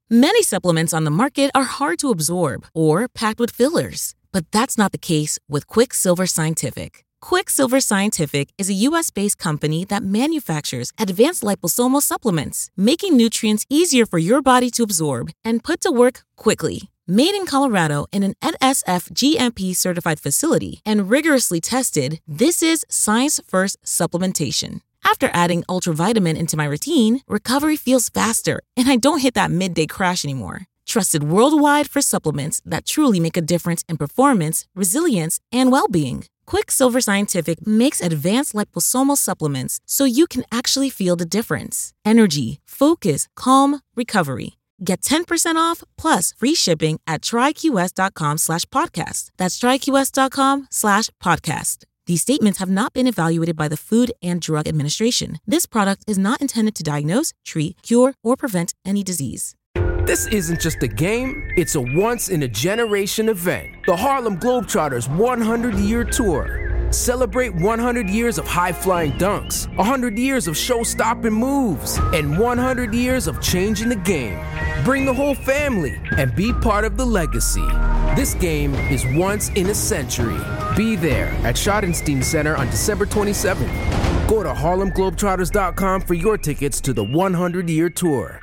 Many supplements on the market are hard to absorb or packed with fillers, but that's not the case with Quicksilver Scientific. Quicksilver Scientific is a U.S.-based company that manufactures advanced liposomal supplements, making nutrients easier for your body to absorb and put to work quickly. Made in Colorado in an NSF GMP certified facility and rigorously tested, this is science-first supplementation. After adding Ultravitamin into my routine, recovery feels faster and I don't hit that midday crash anymore. Trusted worldwide for supplements that truly make a difference in performance, resilience, and well-being. Quicksilver Scientific makes advanced liposomal supplements so you can actually feel the difference. Energy, focus, calm, recovery. Get 10% off plus free shipping at tryqs.com/podcast. That's tryqs.com/podcast. These statements have not been evaluated by the Food and Drug Administration. This product is not intended to diagnose, treat, cure, or prevent any disease. This isn't just a game, it's a once-in-a-generation event. The Harlem Globetrotters 100-year tour. Celebrate 100 years of high-flying dunks, 100 years of show-stopping moves, and 100 years of changing the game. Bring the whole family and be part of the legacy. This game is once in a century. Be there at Schottenstein Center on December 27th. Go to harlemglobetrotters.com for your tickets to the 100-year tour.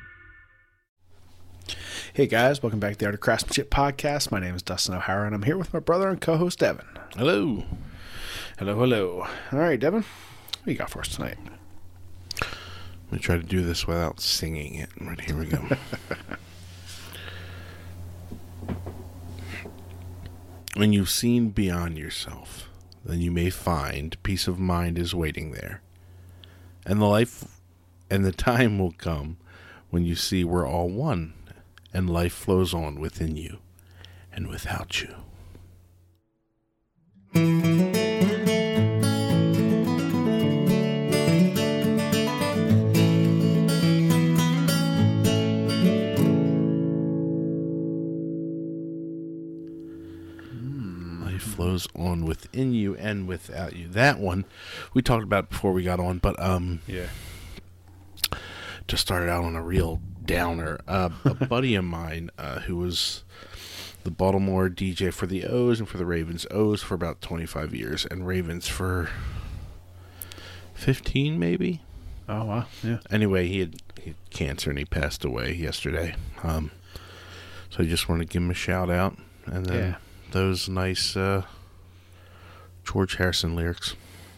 Hey guys, welcome back to the Art of Craftsmanship podcast. My name is Dustin O'Hara, and I'm here with my brother and co-host Devin. Hello. Hello. All right, Devin, what do you got for us tonight? Let me try to do this without singing it. Right, here we go. When you've seen beyond yourself, then you may find peace of mind is waiting there. And the time will come when you see we're all one, and life flows on within you and without you. Life flows on within you and without you. That one we talked about before we got on, but yeah, just started out on a real downer. A buddy of mine who was the Baltimore DJ for the O's and for the Ravens. O's for about 25 years and Ravens for 15 maybe. Oh wow, yeah. Anyway, he had cancer and he passed away yesterday. So I just wanted to give him a shout out, and then those nice George Harrison lyrics.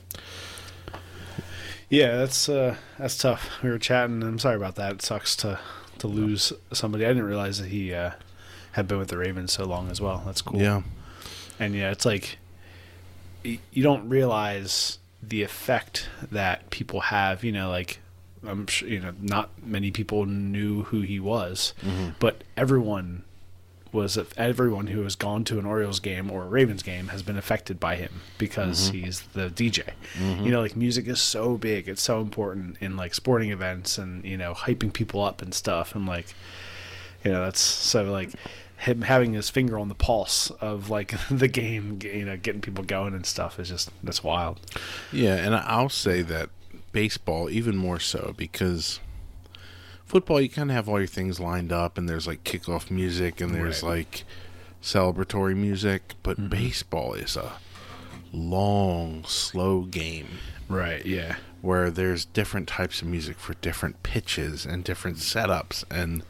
Yeah, that's tough. We were chatting. I'm sorry about that. It sucks to lose somebody. I didn't realize that he had been with the Ravens so long as well. That's cool. Yeah. And yeah, it's like you don't realize the effect that people have. You know, like I'm sure, not many people knew who he was, but everyone who has gone to an Orioles game or a Ravens game has been affected by him because he's the DJ. Like music is so big. It's so important in like sporting events and, hyping people up and stuff. And like, that's so like him having his finger on the pulse of like the game, getting people going and stuff is that's wild. Yeah. And I'll say that baseball even more so, because football, you kind of have all your things lined up, and there's like kickoff music, and there's like celebratory music. But baseball is a long, slow game, right? Yeah, where there's different types of music for different pitches and different setups, and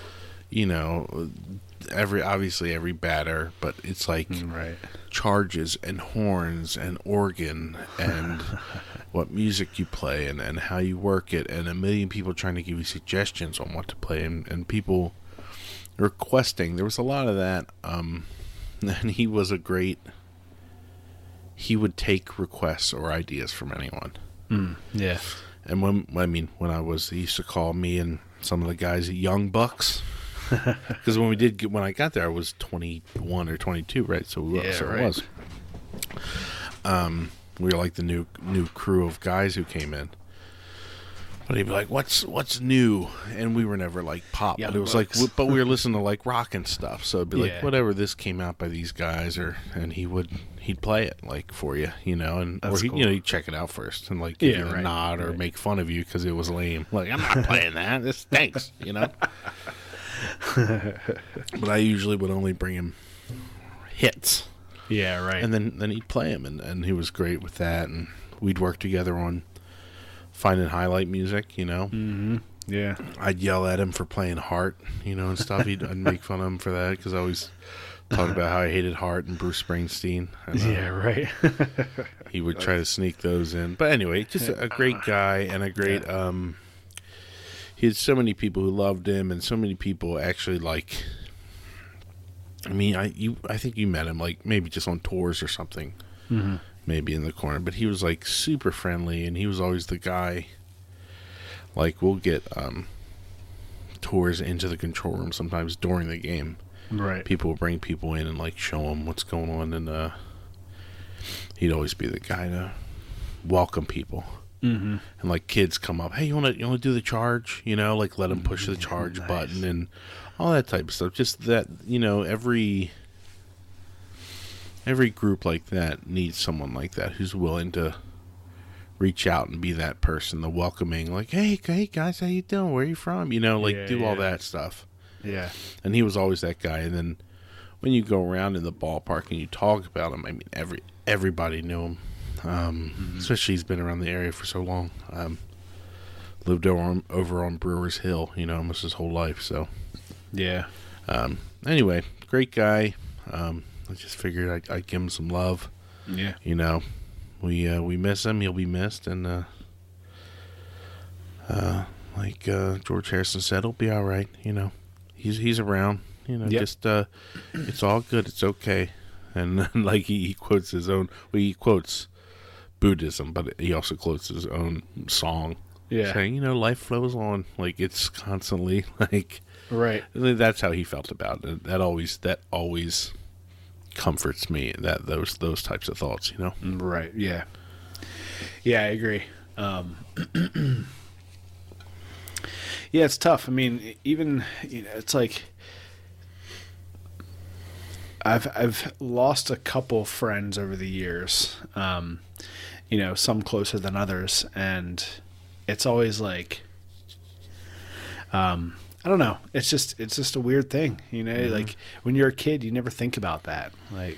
every batter, but it's like charges and horns and organ and what music you play and how you work it, and a million people trying to give you suggestions on what to play, and people requesting. There was a lot of that, and he would take requests or ideas from anyone. Yeah. And when he used to call me and some of the guys Young Bucks. Because when I got there, I was 21 or 22, right? So it was. We were like the new crew of guys who came in. But he'd be like, "What's new?" And we were never like pop, but it was like, but we were listening to like rock and stuff. So it'd be like whatever this came out by these guys, and he'd play it like for you, and that's or cool. He'd check it out first and like give you a nod or make fun of you because it was lame. Like, I'm not playing that. This stinks, But I usually would only bring him hits. Yeah, right. And then he'd play him, and he was great with that. And we'd work together on finding highlight music, Mm-hmm. Yeah. I'd yell at him for playing Heart, and stuff. I'd make fun of him for that because I always talk about how I hated Heart and Bruce Springsteen. And, yeah, right. he would try to sneak those in. But anyway, just a great guy and a great... he had so many people who loved him, and so many people actually I think you met him maybe just on tours or something, maybe in the corner. But he was super friendly, and he was always the guy. We'll get tours into the control room sometimes during the game. Right. People will bring people in and show them what's going on, and he'd always be the guy to welcome people. Mm-hmm. And kids come up, hey, you want to do the charge? Let them push the charge button and all that type of stuff. Just that, every group like that needs someone like that who's willing to reach out and be that person, the welcoming, hey guys, how you doing? Where are you from? Do all that stuff. Yeah. And he was always that guy. And then when you go around in the ballpark and you talk about him, everybody knew him. Especially he's been around the area for so long. Lived over on Brewers Hill, almost his whole life. So, yeah. Anyway, great guy. I just figured I'd give him some love. Yeah. We miss him. He'll be missed. And George Harrison said, he'll be all right. He's around. Yep. Just it's all good. It's okay. And he quotes his own. Well, he quotes Buddhism, but he also quotes his own song. Yeah. Saying, life flows on. It's constantly right. That's how he felt about it. That always comforts me. Those types of thoughts. Right. Yeah. Yeah, I agree. Yeah, it's tough. I mean, even it's I've lost a couple friends over the years. Some closer than others, and it's always I don't know. It's just a weird thing, when you're a kid, you never think about that.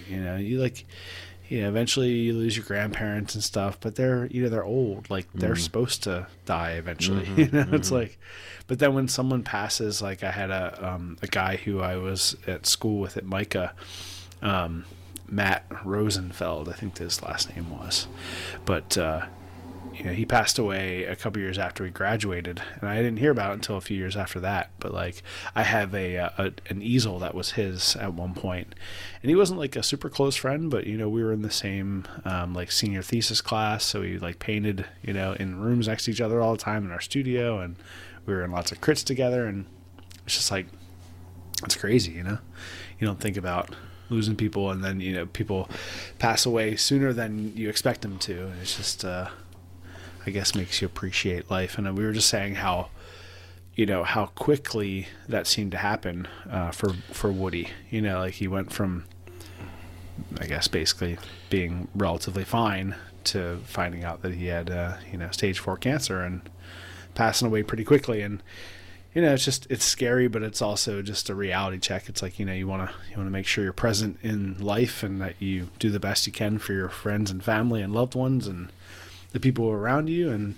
Eventually you lose your grandparents and stuff, but they're old. They're supposed to die eventually. It's but then when someone passes, I had a guy who I was at school with at Micah, Matt Rosenfeld, I think his last name was, but he passed away a couple years after we graduated, and I didn't hear about it until a few years after that. But I have an easel that was his at one point, and he wasn't a super close friend, but we were in the same senior thesis class, so we painted in rooms next to each other all the time in our studio, and we were in lots of crits together, and it's just it's crazy, you don't think about losing people, and then people pass away sooner than you expect them to, and it's just I guess makes you appreciate life. And we were just saying how how quickly that seemed to happen for Woody. He went from, I guess, basically being relatively fine to finding out that he had stage 4 cancer and passing away pretty quickly. And it's scary, but it's also just a reality check. It's you want to make sure you're present in life and that you do the best you can for your friends and family and loved ones and the people around you, and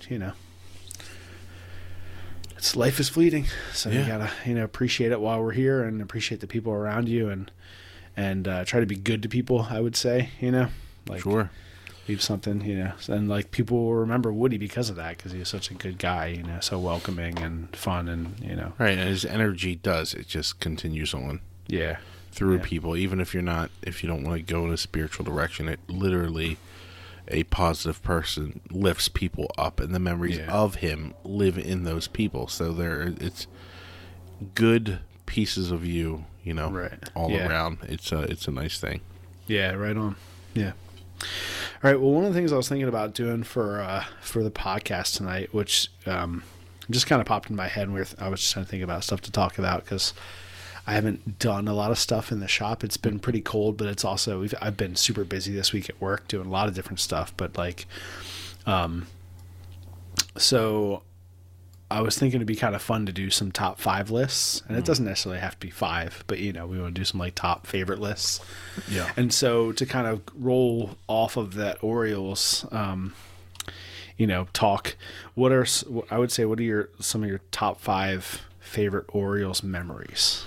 life is fleeting, so you gotta appreciate it while we're here, and appreciate the people around you, and try to be good to people. I would say, sure, leave something, and people will remember Woody because of that, because he was such a good guy, so welcoming and fun, and right, and his energy it just continues on, through people, even if you don't want to go in a spiritual direction. It literally, a positive person lifts people up, and the memories of him live in those people. So it's good pieces of you, all around. It's a nice thing. Yeah, right on. Yeah. All right. Well, one of the things I was thinking about doing for the podcast tonight, which just kind of popped in my head, and I was just trying to think about stuff to talk about, because I haven't done a lot of stuff in the shop. It's been pretty cold, but it's also I've been super busy this week at work doing a lot of different stuff. But so I was thinking it'd be kind of fun to do some top 5 lists, and it doesn't necessarily have to be 5, but we want to do some like top favorite lists. Yeah. And so to kind of roll off of that Orioles, talk, what are some of your top 5 favorite Orioles memories?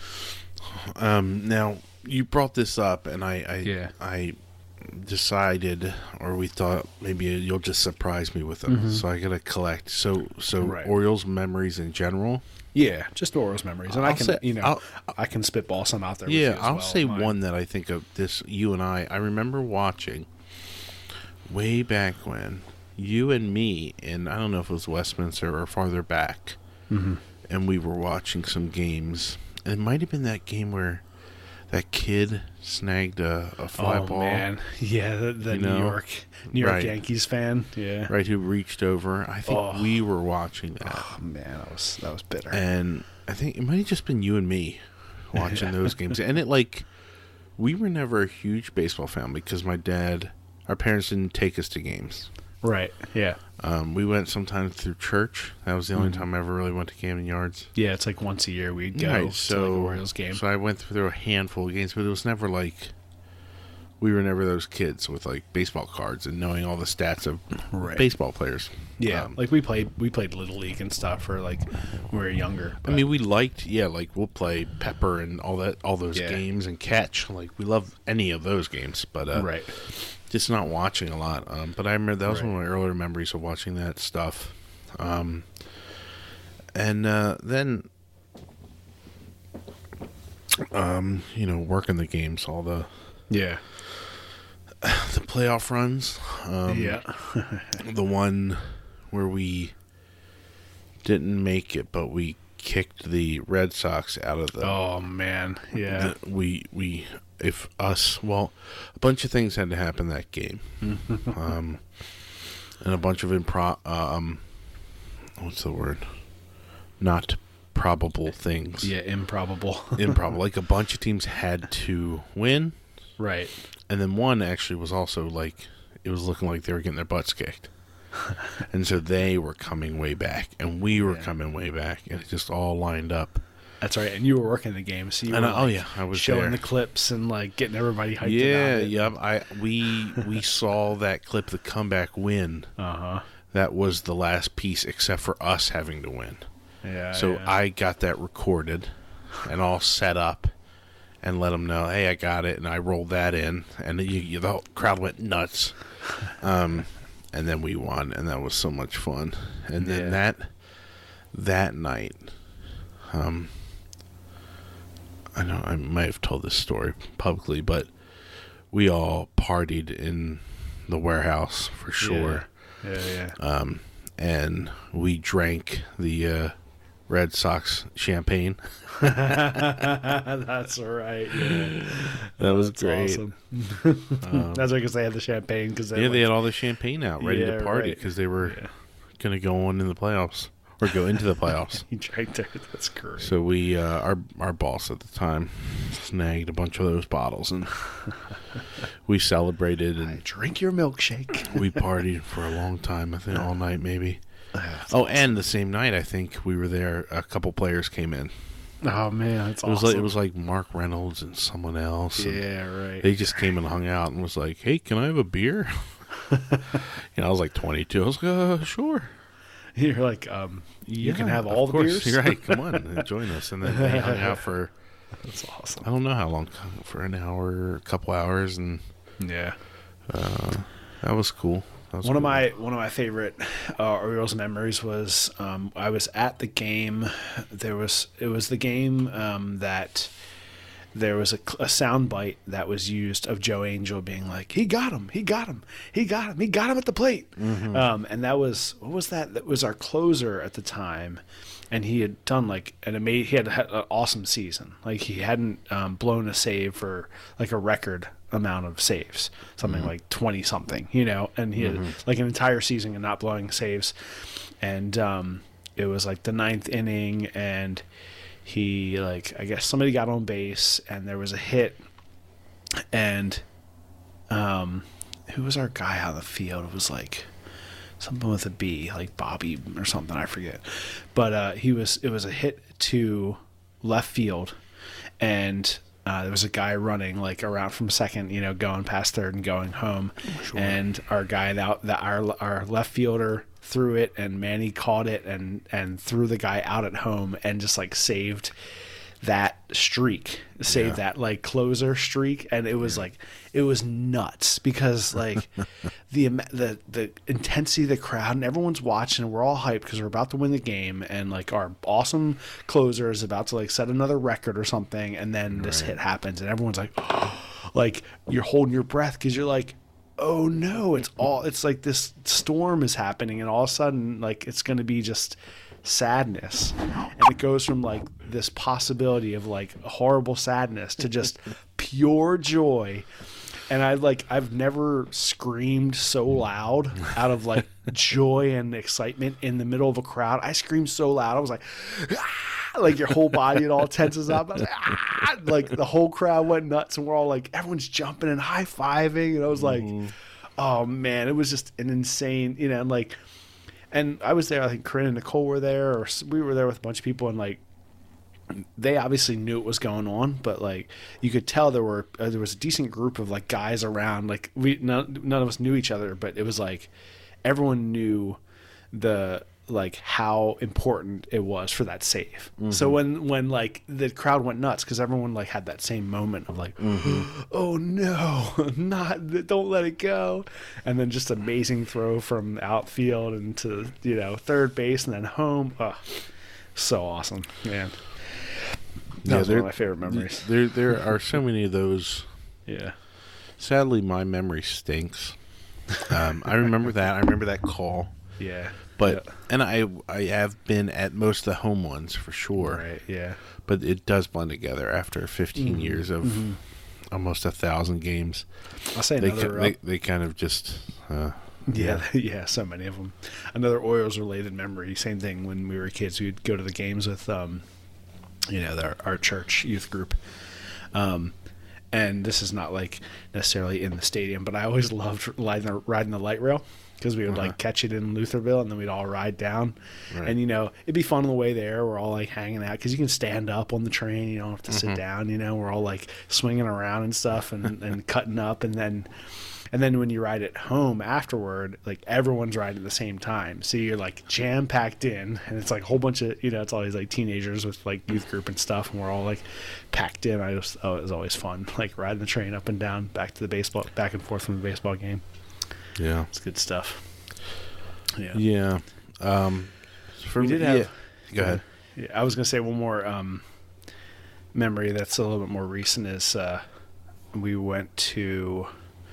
Now you brought this up, and I decided, or we thought maybe you'll just surprise me with them. Mm-hmm. So I gotta collect. So right. Orioles memories in general. Yeah, just Orioles memories, and I can spitball some out there. Yeah, with you as I'll well, say one that I think of. This you and I remember watching way back when you and me, and I don't know if it was Westminster or farther back, mm-hmm. and we were watching some games. And it might have been that game where that kid snagged a fly ball. Oh, man. Yeah, the New York right. Yankees fan. Yeah. Right, who reached over. I think we were watching that. Oh, man, that was bitter. And I think it might have just been you and me watching those games. And we were never a huge baseball fan because our parents didn't take us to games. Right, yeah. We went sometimes through church. That was the only time I ever really went to Camden Yards. Yeah, it's like once a year we'd go to like an Orioles game. So I went through a handful of games, but it was never like we were never those kids with like baseball cards and knowing all the stats of baseball players. Yeah, like we played Little League and stuff for like when we were younger. But. I mean, we liked like we'll play Pepper and all those games and catch. Like we love any of those games, but right. Just not watching a lot. But I remember that was one of my earlier memories of watching that stuff. And then, working the games, all the playoff runs. The one where we didn't make it, but we kicked the Red Sox out of the... Oh, man. Yeah. A bunch of things had to happen that game. And a bunch of what's the word? Not probable things. Yeah, improbable. Like a bunch of teams had to win. Right. And then one actually was also like, it was looking like they were getting their butts kicked. And so they were coming way back, and we were coming way back, and it just all lined up. That's right, and you were working the game, so you were I was showing there. The clips and like getting everybody hyped. Yeah. We saw that clip, the comeback win. That was the last piece, except for us having to win. Yeah. So I got that recorded and all set up, and let them know, hey, I got it, and I rolled that in, and the whole crowd went nuts. And then we won, and that was so much fun. And then that night. I know I might have told this story publicly, but we all partied in the warehouse for sure. Yeah. And we drank the Red Sox champagne. That's right. Yeah. That was great. Awesome. That's because they had the champagne. They had all the champagne out ready to party because they were going to go on in the playoffs. Or go into the playoffs. He drank there. That's great. So we, our boss at the time, snagged a bunch of those bottles, and we celebrated and drink your milkshake. We partied for a long time. I think all night, maybe. And the same night, I think we were there. A couple players came in. Oh man, that's awesome. It was like Mark Reynolds and someone else. Yeah, right. They just came and hung out and was like, "Hey, can I have a beer?" I was like 22. I was like, "Sure." You're like, you can have all the beers? You're right, come on and join us. And then they hung out for, that's awesome. I don't know how long, for an hour, a couple hours, and that was cool. One of my favorite Orioles memories was I was at the game. It was the game that there was a sound bite that was used of Joe Angel being like, he got him at the plate. Mm-hmm. And that was, what was that? That was our closer at the time. And he had done he had an awesome season. Like he hadn't blown a save for like a record amount of saves, something like 20 something, and he had like an entire season of not blowing saves. And it was like the 9th inning, and he, I guess somebody got on base and there was a hit, and who was our guy on the field? It was like something with a B, like Bobby or something, I forget. But it was a hit to left field, and there was a guy running like around from second, going past third and going home. Sure. And our guy our left fielder threw it, and Manny caught it and threw the guy out at home, and just like saved that streak, that like closer streak. And it was like, it was nuts, because like the intensity of the crowd, and everyone's watching, and we're all hyped because we're about to win the game, and like our awesome closer is about to like set another record or something, and then this hit happens, and everyone's like, like you're holding your breath, because you're like, oh no, it's like this storm is happening, and all of a sudden like it's going to be just sadness, and it goes from like this possibility of like horrible sadness to just pure joy. And I've never screamed so loud out of like joy and excitement in the middle of a crowd. I screamed so loud, I was like, ah! Like your whole body, it all tenses up. I was like, ah! Like the whole crowd went nuts, and we're all like, everyone's jumping and high-fiving, and I was like, oh man, it was just an insane, and I was there. I think Corinne and Nicole were there, or we were there with a bunch of people, and like they obviously knew what was going on, but like you could tell there was a decent group of like guys around. Like none of us knew each other, but it was like everyone knew how important it was for that save. Mm-hmm. So when like the crowd went nuts, because everyone like had that same moment of like, oh no, don't let it go, and then just amazing throw from outfield into third base and then home. So awesome, man. That was one of my favorite memories. There are so many of those. Yeah. Sadly, my memory stinks. I remember that. I remember that call. Yeah. But and I have been at most of the home ones for sure. Right. Yeah. But it does blend together after 15 years of almost 1,000 games. I'll say they kind of just. Yeah, so many of them. Another Orioles related memory. Same thing when we were kids. We'd go to the games with our church youth group. And this is not like necessarily in the stadium, but I always loved riding the light rail, because we would like catch it in Lutherville, and then we'd all ride down. Right. And it'd be fun on the way there. We're all like hanging out, because you can stand up on the train, you don't have to sit down. We're all like swinging around and stuff, and cutting up, and then when you ride it home afterward, like everyone's riding at the same time, so you're like jam packed in, and it's like a whole bunch of it's always like teenagers with like youth group and stuff, and we're all like packed in. It was always fun, like riding the train up and down, back and forth from the baseball game. Yeah, it's good stuff. Yeah. Yeah. We did have. Go ahead. Yeah, I was gonna say one more memory that's a little bit more recent is we went to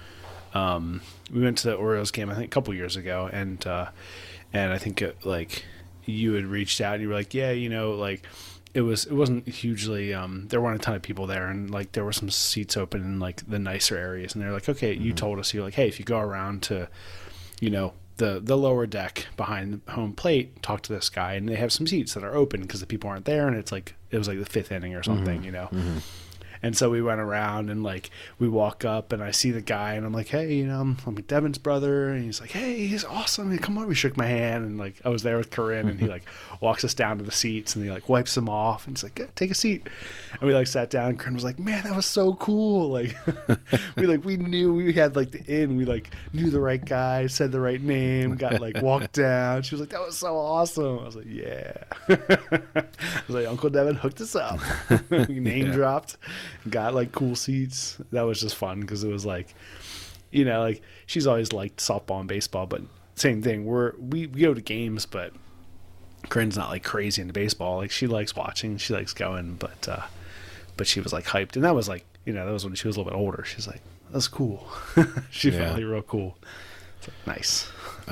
the Orioles game, I think a couple years ago, and I think you had reached out and you were like, yeah, like it wasn't hugely there weren't a ton of people there, and like there were some seats open in like the nicer areas, and they're like, okay, you told us, you're like, hey, if you go around to the lower deck behind the home plate, talk to this guy, and they have some seats that are open because the people aren't there, and it was like the fifth inning or something. And so we went around, and like we walk up, and I see the guy, and I'm like, hey, I'm Devin's brother, and he's like, hey, he's awesome, come on. We shook my hand, and like I was there with Corinne, and he like walks us down to the seats, and he like wipes them off, and he's like, take a seat. And we like sat down, and Corinne was like, man, that was so cool. Like we knew we had like the in, we like knew the right guy, said the right name, got like walked down. She was like, that was so awesome. I was like, yeah. I was like, Uncle Devin hooked us up. We name dropped. Got like cool seats. That was just fun, because it was like, like she's always liked softball and baseball, but same thing. We go to games, but Corinne's not like crazy into baseball. Like she likes watching, she likes going, but she was like hyped, and that was like that was when she was a little bit older. She's like, that's cool. She felt like real cool. It's like, nice.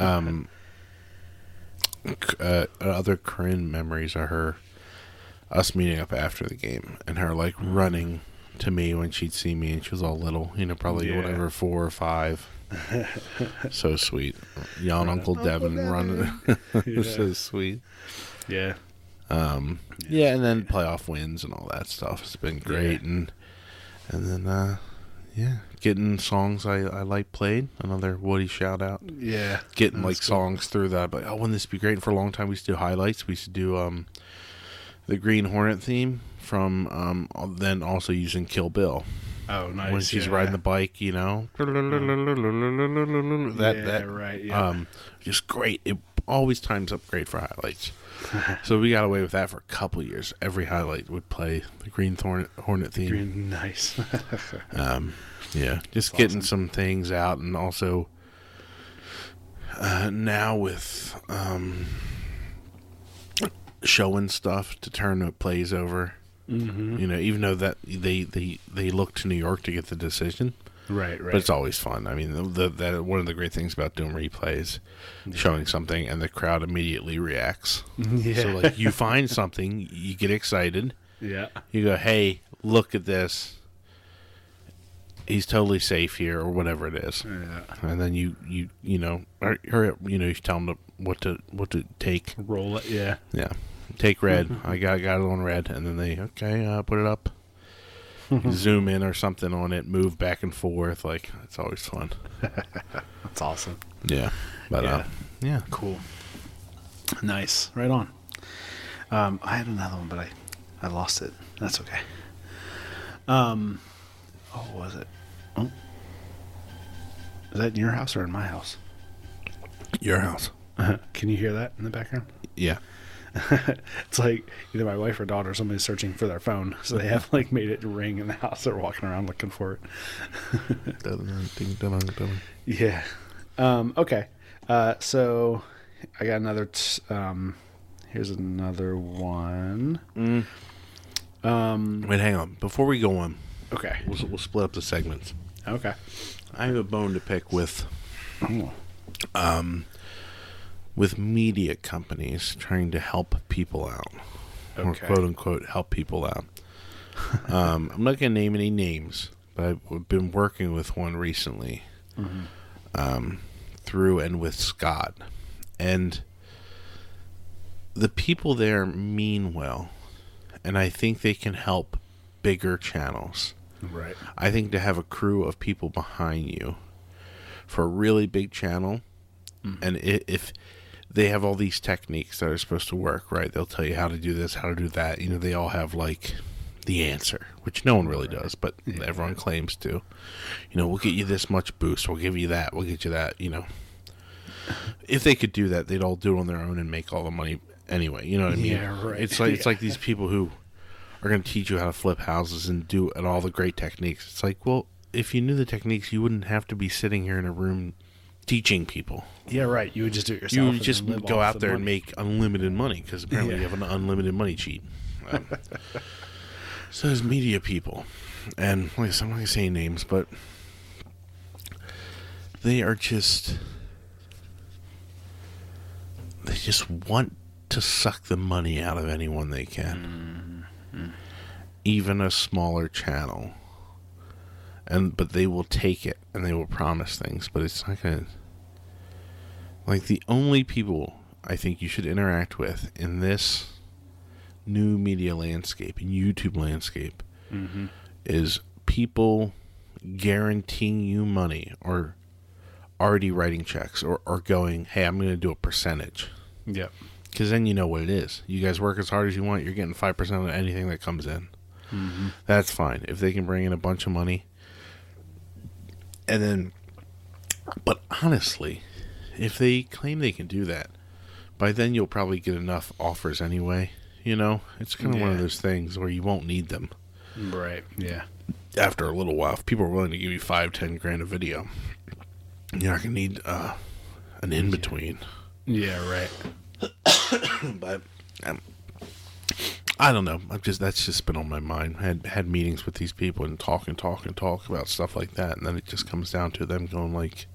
Other Corinne memories are us meeting up after the game, and her like running to me when she'd see me, and she was all little, probably whatever, 4 or 5. So sweet. Young Uncle Devin running. So sweet. Yeah. Yeah, and then playoff wins and all that stuff. It's been great, and then Yeah, getting songs I like played. Another Woody shout out. Yeah, getting like cool. Songs through that. But wouldn't this be great? And for a long time, we used to do highlights. We used to do the Green Hornet theme from then also using Kill Bill. Oh, nice! When she's riding the bike, you know, that right, yeah. Just great. It always times up great for highlights. So we got away with that for a couple of years. Every highlight would play the Green Hornet theme. Nice. Yeah, just That's getting some things out, and also now with showing stuff to turn the plays over. Mm-hmm. You know, even though that they look to New York to get the decision. Right. But it's always fun. I mean, that one of the great things about doing replays, showing something and the crowd immediately reacts. Yeah. So, like, you find something, you get excited. Yeah. You go, hey, look at this. He's totally safe here, or whatever it is. Yeah. And then you know, hurry up. You know, you tell them what to take. Roll it. Yeah. Yeah. Take red. I got it on red, and then they put it up. Zoom in or something on it, move back and forth. Like, it's always fun. That's awesome. Yeah. But, yeah. Cool. Nice. Right on. I had another one, but I lost it. That's okay. What was it? Oh. Is that in your house or in my house? Your house. Can you hear that in the background? Yeah. It's like either my wife or daughter, somebody's searching for their phone, so they have like made it ring in the house. They're walking around looking for it. Yeah. Okay. So I got another. Here's another one. Wait, hang on. Before we go on, okay, we'll split up the segments. Okay. I have a bone to pick with. With media companies trying to help people out, or quote unquote help people out. I'm not going to name any names, but I've been working with one recently, through and with Scott, and the people there mean well, and I think they can help bigger channels. Right. I think to have a crew of people behind you for a really big channel, and if they have all these techniques that are supposed to work, right? They'll tell you how to do this, how to do that. You know, they all have, like, the answer, which no one really does, but everyone claims to. You know, we'll get you this much boost. We'll give you that. We'll get you that, you know. If they could do that, they'd all do it on their own and make all the money anyway. You know what I mean? Yeah, right. It's like these people who are going to teach you how to flip houses and do and all the great techniques. It's like, well, if you knew the techniques, you wouldn't have to be sitting here in a room teaching people. Yeah, right. You would just do it yourself. You would just go out there and make unlimited money, because apparently you have an unlimited money cheat. So there's media people, and like I'm not going to say names, but they just want to suck the money out of anyone they can, even a smaller channel. But they will take it, and they will promise things, but it's not going to... Like, the only people I think you should interact with in this new media landscape, and YouTube landscape, is people guaranteeing you money, or already writing checks, or going, hey, I'm going to do a percentage. Yep. Because then you know what it is. You guys work as hard as you want, you're getting 5% of anything that comes in. That's fine. If they can bring in a bunch of money... And then, but honestly, if they claim they can do that, by then you'll probably get enough offers anyway. You know, it's kind of one of those things where you won't need them. Right. Yeah. After a little while, if people are willing to give you $5-10 grand a video, you're not gonna need an in between. Yeah. Right. But I don't know. That's just been on my mind. I had meetings with these people and talk about stuff like that, and then it just comes down to them going like,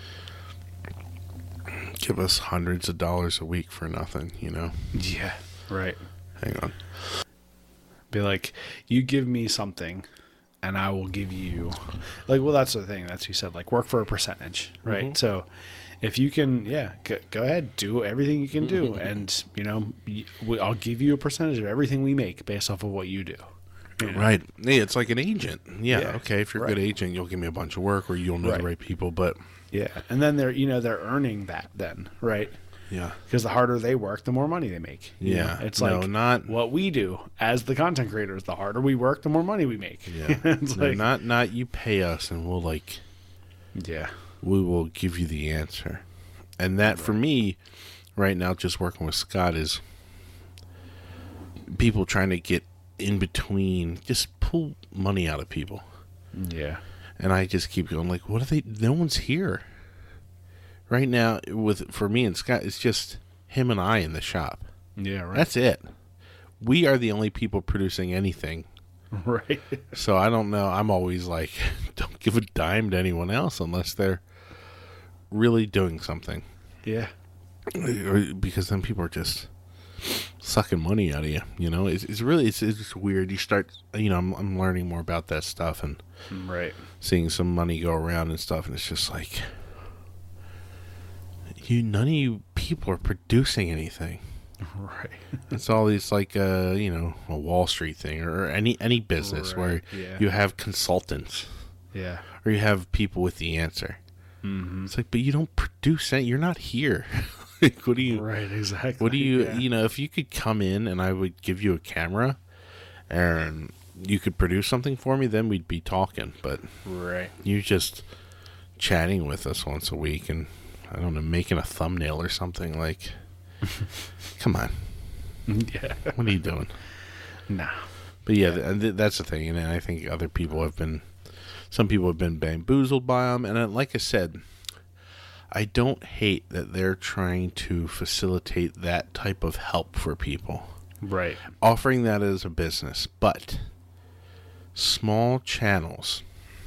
give us hundreds of dollars a week for nothing, you know? Yeah. Right. Hang on. Be like, you give me something, and I will give you, like, well, that's the thing. That's what you said, like, work for a percentage, right? So if you can, go ahead, do everything you can do, and, you know, I'll give you a percentage of everything we make based off of what you do. You know? Right. Yeah, it's like an agent. Yeah. Okay. If you're a right. good agent, you'll give me a bunch of work, or you'll know the right people. But yeah, and then they're earning that then, right? yeah, Because the harder they work, the more money they make. You yeah. know? It's like not what we do as the content creators. The harder we work, the more money we make. yeah. It's no, like not you pay us, and we'll yeah, we will give you the answer. And that for me, right now, just working with Scott is people trying to get in between, just pull money out of people. yeah, And I just keep going like, what are they? No one's here right now. For me and Scott, it's just him and I in the shop. yeah, right, That's it. We are the only people producing anything. right, So I don't know. I'm always like, don't give a dime to anyone else unless they're really doing something. yeah, Because then people are just sucking money out of you. You know, it's really it's weird. You start, I'm learning more about that stuff and right, seeing some money go around and stuff, and it's just like, none of you people are producing anything. right, It's all these like a Wall Street thing or any business where you have consultants yeah, or you have people with the answer. Mm-hmm. It's like, but you don't produce any. You're not here. Like, what do you? right, exactly. What do you? Yeah. If you could come in and I would give you a camera, and you could produce something for me, then we'd be talking. But Right. you just chatting with us once a week and I don't know, making a thumbnail or something like. Come on. Yeah. What are you doing? Nah. But yeah, that's the thing, and I think some people have been bamboozled by them, and like I said, I don't hate that they're trying to facilitate that type of help for people, Right. offering that as a business, but small channels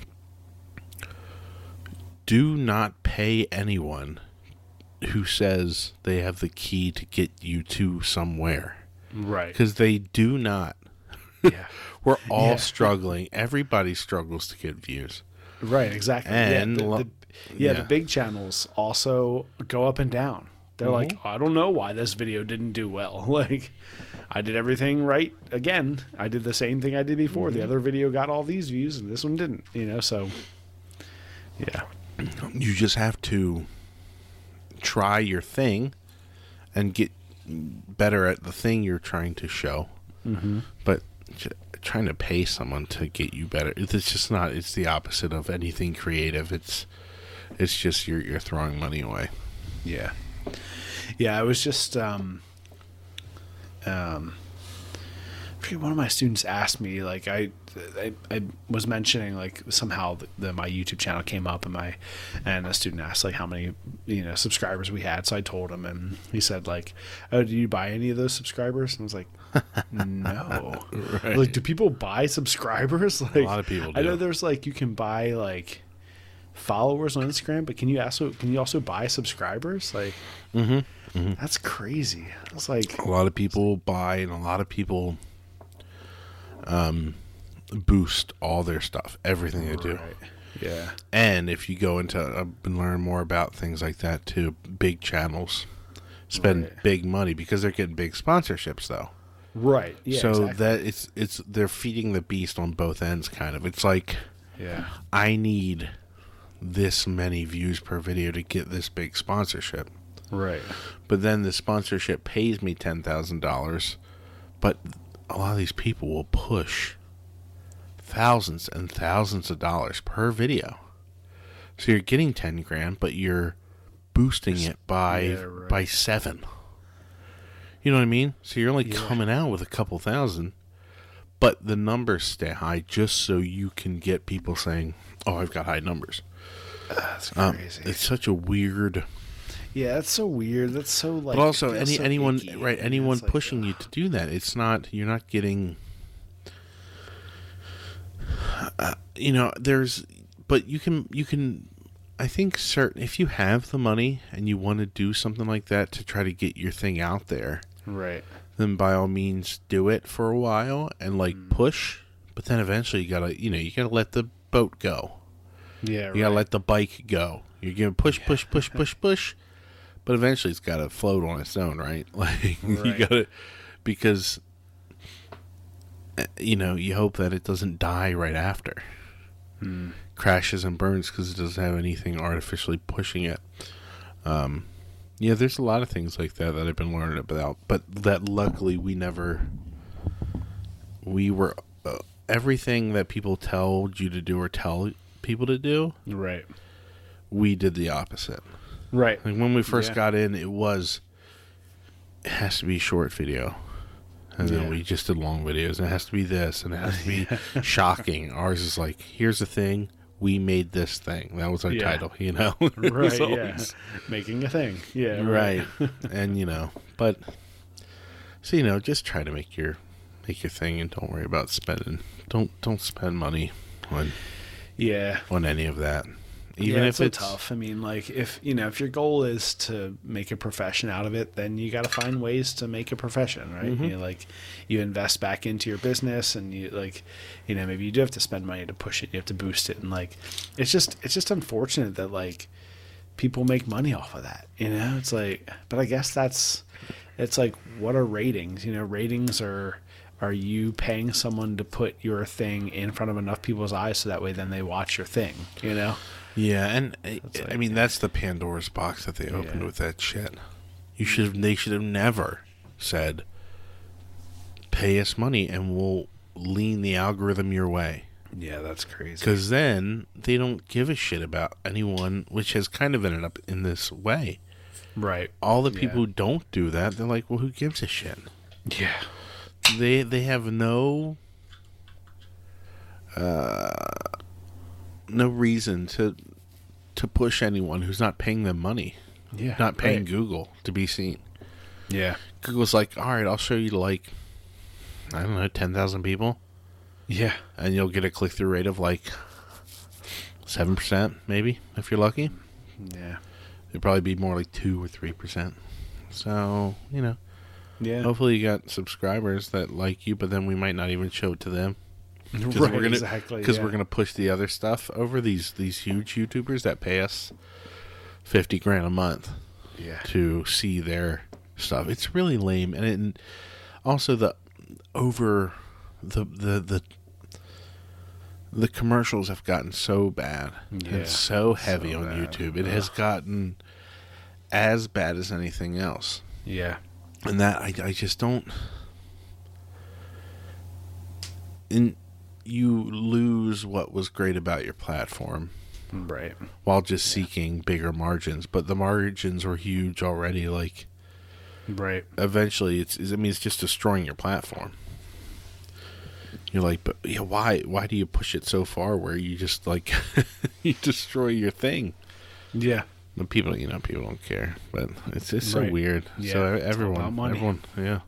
do not pay anyone who says they have the key to get you to somewhere, Right. because they do not. Yeah. We're all Yeah. struggling. Everybody struggles to get views. Right. Exactly. And the big channels also go up and down. They're like, I don't know why this video didn't do well. Like, I did everything right again. I did the same thing I did before. The other video got all these views and this one didn't. So yeah. You just have to try your thing and get better at the thing you're trying to show. Mm-hmm. But trying to pay someone to get you better, it's just not. It's the opposite of anything creative. It's just you're throwing money away. Yeah. Yeah, I was just I forget, one of my students asked me, like, I was mentioning, like, somehow my YouTube channel came up, and a student asked, like, how many subscribers we had. So I told him, and he said, like, oh, did you buy any of those subscribers? And I was like, no. Right. Like, do people buy subscribers? Like, A lot of people do. I know there's, like, you can buy, like, followers on Instagram, but can you also buy subscribers? Like, that's crazy. It's like A lot of people buy, and a lot of people boost all their stuff, everything they do. Right. Yeah. And if you go into and learn more about things like that too, big channels spend Right. big money because they're getting big sponsorships though. Right. Yeah. So exactly. that it's they're feeding the beast on both ends kind of. It's like, Yeah. I need this many views per video to get this big sponsorship. Right. But then the sponsorship pays me $10,000, but a lot of these people will push thousands and thousands of dollars per video. So you're getting 10 grand, but you're boosting it by 7. You know what I mean? So you're only coming out with a couple thousand, but the numbers stay high just so you can get people saying, "Oh, I've got high numbers." That's crazy. It's such a weird. Yeah, that's so weird. That's so like. But also, that's so anyone icky. right? And Anyone it's like, pushing you to do that, it's not. You're not getting. But you can. I think if you have the money and you want to do something like that to try to get your thing out there, Right. then by all means do it for a while and push. But then eventually you gotta let the boat go. Yeah. You gotta let the bike go. You're gonna push, but eventually it's gotta float on its own, right? Like you Right. gotta, because you hope that it doesn't die right after. Crashes and burns because it doesn't have anything artificially pushing it. There's a lot of things like that I've been learning about, but that luckily we were everything that people told you to do or tell people to do. Right. We did the opposite. Right. Like when we first got in, it has to be short video. And then we just did long videos. And it has to be this, and it has to be shocking. Ours is like, here's the thing. We made this thing. That was our title, Right, always, making a thing. Yeah, right. And, but, so, just try to make your thing and don't worry about spending. Don't spend money on any of that. Even if it's tough. I mean, like if your goal is to make a profession out of it, then you got to find ways to make a profession, right? Mm-hmm. You invest back into your business, and maybe you do have to spend money to push it. You have to boost it, and it's just unfortunate that people make money off of that. It's but I guess it's what are ratings? Ratings are you paying someone to put your thing in front of enough people's eyes so that way then they watch your thing, Yeah, and I mean that's the Pandora's box that they opened with that shit. They should have never said, "Pay us money and we'll lean the algorithm your way." Yeah, that's crazy. Because then they don't give a shit about anyone, which has kind of ended up in this way. Right. All the people who don't do that, they're like, "Well, who gives a shit?" Yeah. They have no reason to push anyone who's not paying them money. Yeah. Not paying Google to be seen. Yeah. Google's like, all right, I'll show you to I don't know, 10,000 people. Yeah. And you'll get a click-through rate of 7% maybe, if you're lucky. Yeah. It'd probably be more like 2 or 3%. So, Yeah. hopefully you got subscribers that like you, but then we might not even show it to them. Right, Because we're gonna push the other stuff over these huge YouTubers that pay us $50,000 a month to see their stuff. It's really lame, and also the commercials have gotten so bad and so heavy on YouTube. It has gotten as bad as anything else. Yeah, and that I just don't. You lose what was great about your platform, right? While just seeking bigger margins, but the margins were huge already. Right. Eventually, it's just destroying your platform. You're like, but why do you push it so far where you just you destroy your thing? Yeah. But people don't care, but it's just so weird. Yeah. So It's all about money. everyone,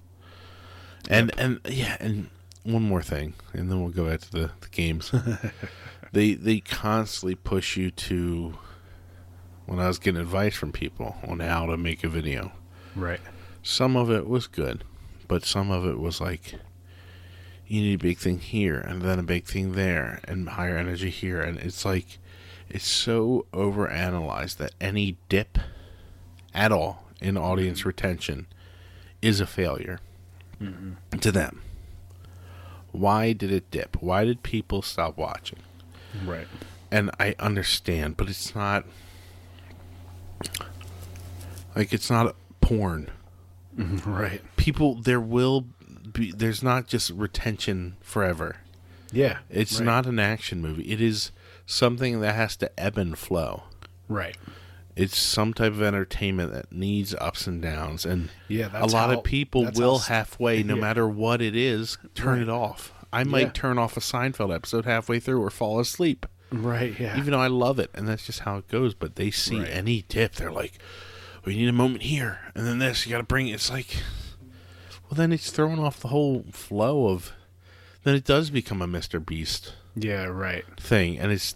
and one more thing, and then we'll go back to the games. They constantly push you to. When I was getting advice from people on how to make a video, right? Some of it was good, but some of it was you need a big thing here, and then a big thing there, and higher energy here, and it's so overanalyzed that any dip at all in audience retention is a failure to them. Why did it dip? Why did people stop watching? Right. And I understand, but it's not it's not porn. Right. People, there's not just retention forever. Yeah. It's not an action movie. It is something that has to ebb and flow. Right. It's some type of entertainment that needs ups and downs, and a lot of people will halfway, no matter what it is, turn it off. I might turn off a Seinfeld episode halfway through or fall asleep. Right, yeah. Even though I love it, and that's just how it goes, but they see any dip, they're like, we need a moment here, and then this, you gotta bring it. It's well, then it's throwing off the whole flow of, then it does become a Mr. Beast thing, and it's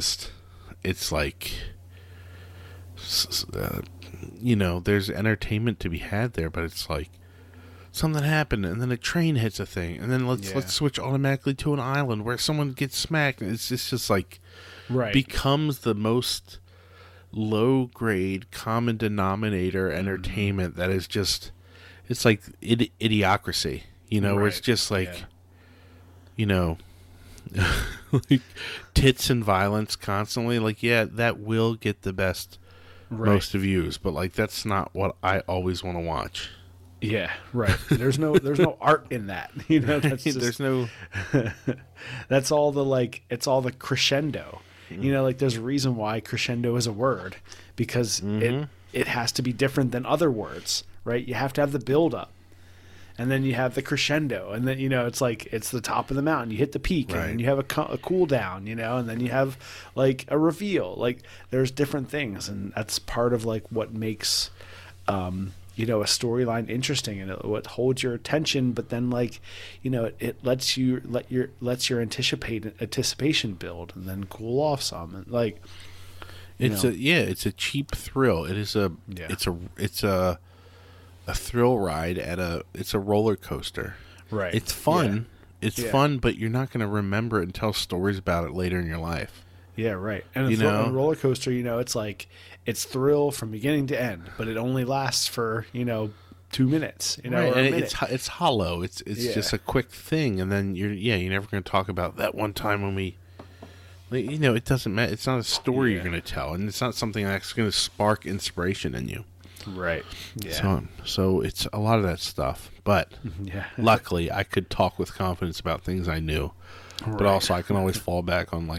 there's entertainment to be had there, but it's something happened, and then a train hits a thing, and then let's switch automatically to an island where someone gets smacked. It's just becomes the most low grade common denominator entertainment that is just, it's like idiocracy, where it's just like tits and violence constantly, like, yeah, that will get the best most views, but like that's not what I always want to watch. Yeah, right. There's no art in that. That's just, there's no that's all it's all the crescendo. Like there's a reason why crescendo is a word, because it has to be different than other words, right? You have to have the build up. And then you have the crescendo, and then it's like it's the top of the mountain. You hit the peak, and then you have a cool down, and then you have like a reveal. Like there's different things, and that's part of like what makes a storyline interesting, and what holds your attention. But then it lets your anticipation build, and then cool off some, and like it's a cheap thrill. It is it's a thrill ride it's a roller coaster. Right. It's fun. Yeah. It's fun, but you're not going to remember it and tell stories about it later in your life. Yeah, right. And a roller coaster, it's like it's thrill from beginning to end, but it only lasts for 2 minutes. Right. Or and it's hollow. It's just a quick thing, and then you're never going to talk about that one time when we. It doesn't matter. It's not a story you're going to tell, and it's not something that's going to spark inspiration in you. Right. Yeah. So it's a lot of that stuff, but luckily I could talk with confidence about things I knew, but also I can always fall back on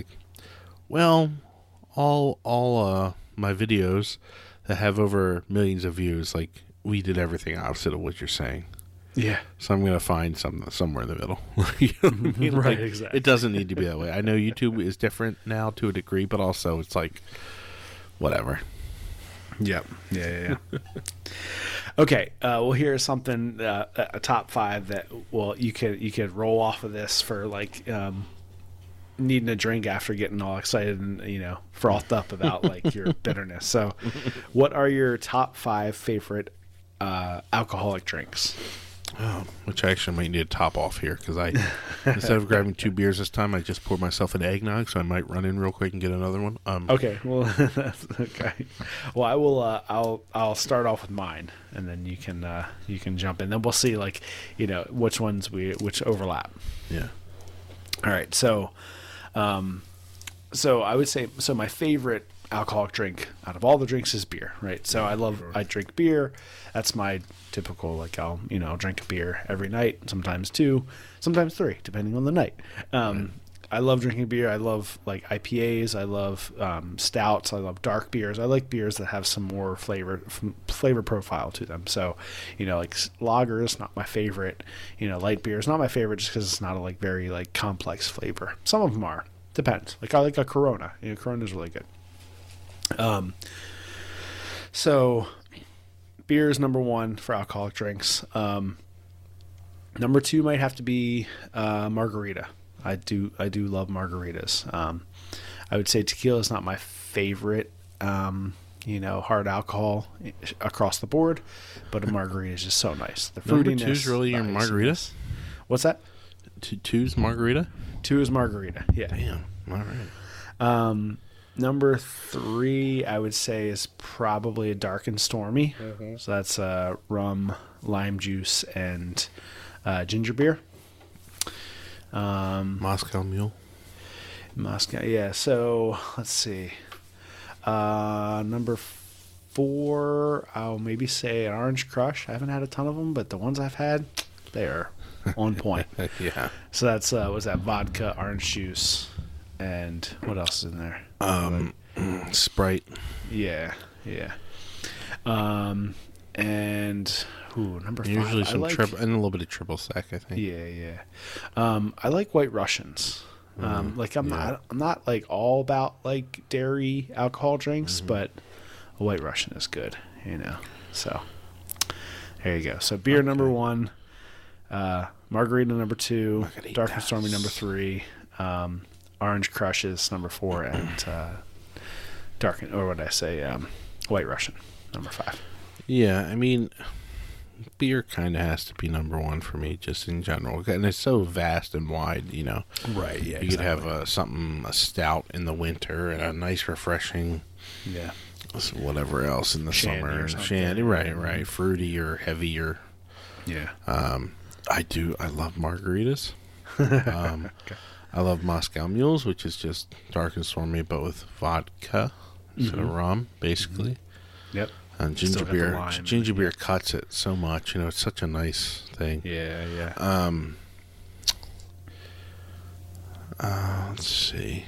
all my videos that have over millions of views, like we did everything opposite of what you're saying. Yeah. So I'm going to find somewhere in the middle. You know what I mean? Right. Exactly. It doesn't need to be that way. I know YouTube is different now to a degree, but also it's like whatever. Yep. Yeah. Okay. Well, here's something, a top 5 that, you could roll off of this for needing a drink after getting all excited and, frothed up about like your bitterness. So what are your top 5 favorite, alcoholic drinks? Oh, which I actually might need to top off here, because I instead of grabbing 2 beers this time, I just poured myself an eggnog, so I might run in real quick and get another one. Okay, well, that's okay. Well, I will. I'll start off with mine, and then you can jump in. Then we'll see which overlap. Yeah. All right. So I would say my favorite alcoholic drink out of all the drinks is beer, right? So I drink beer. That's my typical, I'll drink a beer every night, sometimes 2, sometimes 3, depending on the night. I love drinking beer. I love IPAs. I love stouts. I love dark beers. I like beers that have some more flavor profile to them. So, lager is not my favorite. Light beer is not my favorite just because it's not a very complex flavor. Some of them are. Depends. I like a Corona. Corona is really good. So beer is number 1 for alcoholic drinks. Number 2 might have to be margarita. I do love margaritas. I would say tequila is not my favorite, hard alcohol across the board, but a margarita is just so nice. The fruitiness. Number 2 is really your margarita? What's that? 2's margarita? 2 is margarita. Yeah. Damn. All right. Number 3, I would say, is probably a dark and stormy. Mm-hmm. So that's rum, lime juice, and ginger beer. Moscow Mule. Yeah. So let's see. Number 4, I'll maybe say an Orange Crush. I haven't had a ton of them, but the ones I've had, they are on point. Yeah. So that's was that vodka, orange juice, and what else is in there? Sprite. Yeah. And number 5. Usually some triple and a little bit of triple sec, I think. Yeah. I like White Russians. I'm not all about dairy alcohol drinks, but a White Russian is good, So there you go. So beer number 1, margarita number 2, dark and stormy number 3, Orange Crush is number 4, and White Russian number 5. Yeah, I mean, beer kind of has to be number 1 for me, just in general, and it's so vast and wide. Right? Yeah, you could have a stout in the winter and a nice refreshing, whatever else in the summer, shandy, right, fruity or heavy or yeah. I love margaritas. Okay. I love Moscow Mules, which is just dark and stormy, but with vodka instead of rum, basically. Yep. And ginger beer cuts it so much. It's such a nice thing. Yeah. Let's see.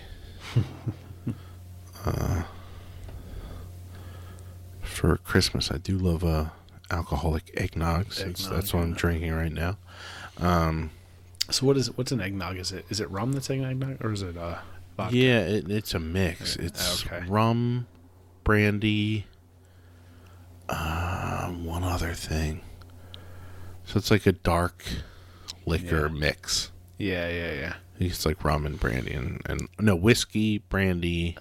For Christmas, I do love alcoholic eggnog. That's what I'm drinking right now. So what's an eggnog? Is it rum that's eggnog, or is it vodka? Yeah, it's a mix. It's rum, brandy, one other thing. So it's like a dark liquor mix. Yeah. It's like rum and brandy and no, whiskey, brandy.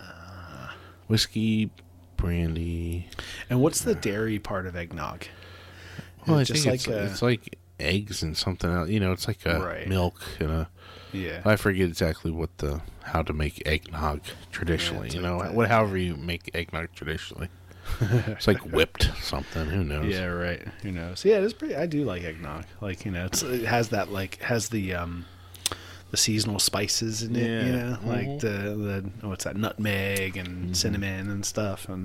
And what's the dairy part of eggnog? Well, I think it's like eggs and something else. It's like a milk and a. Yeah. I forget exactly how to make eggnog traditionally. However you make eggnog traditionally. It's like whipped something. Who knows? Yeah, right. Who knows? Yeah, it's pretty. I do like eggnog. Like it has that the seasonal spices in it. Like the what's that, nutmeg and cinnamon and stuff, and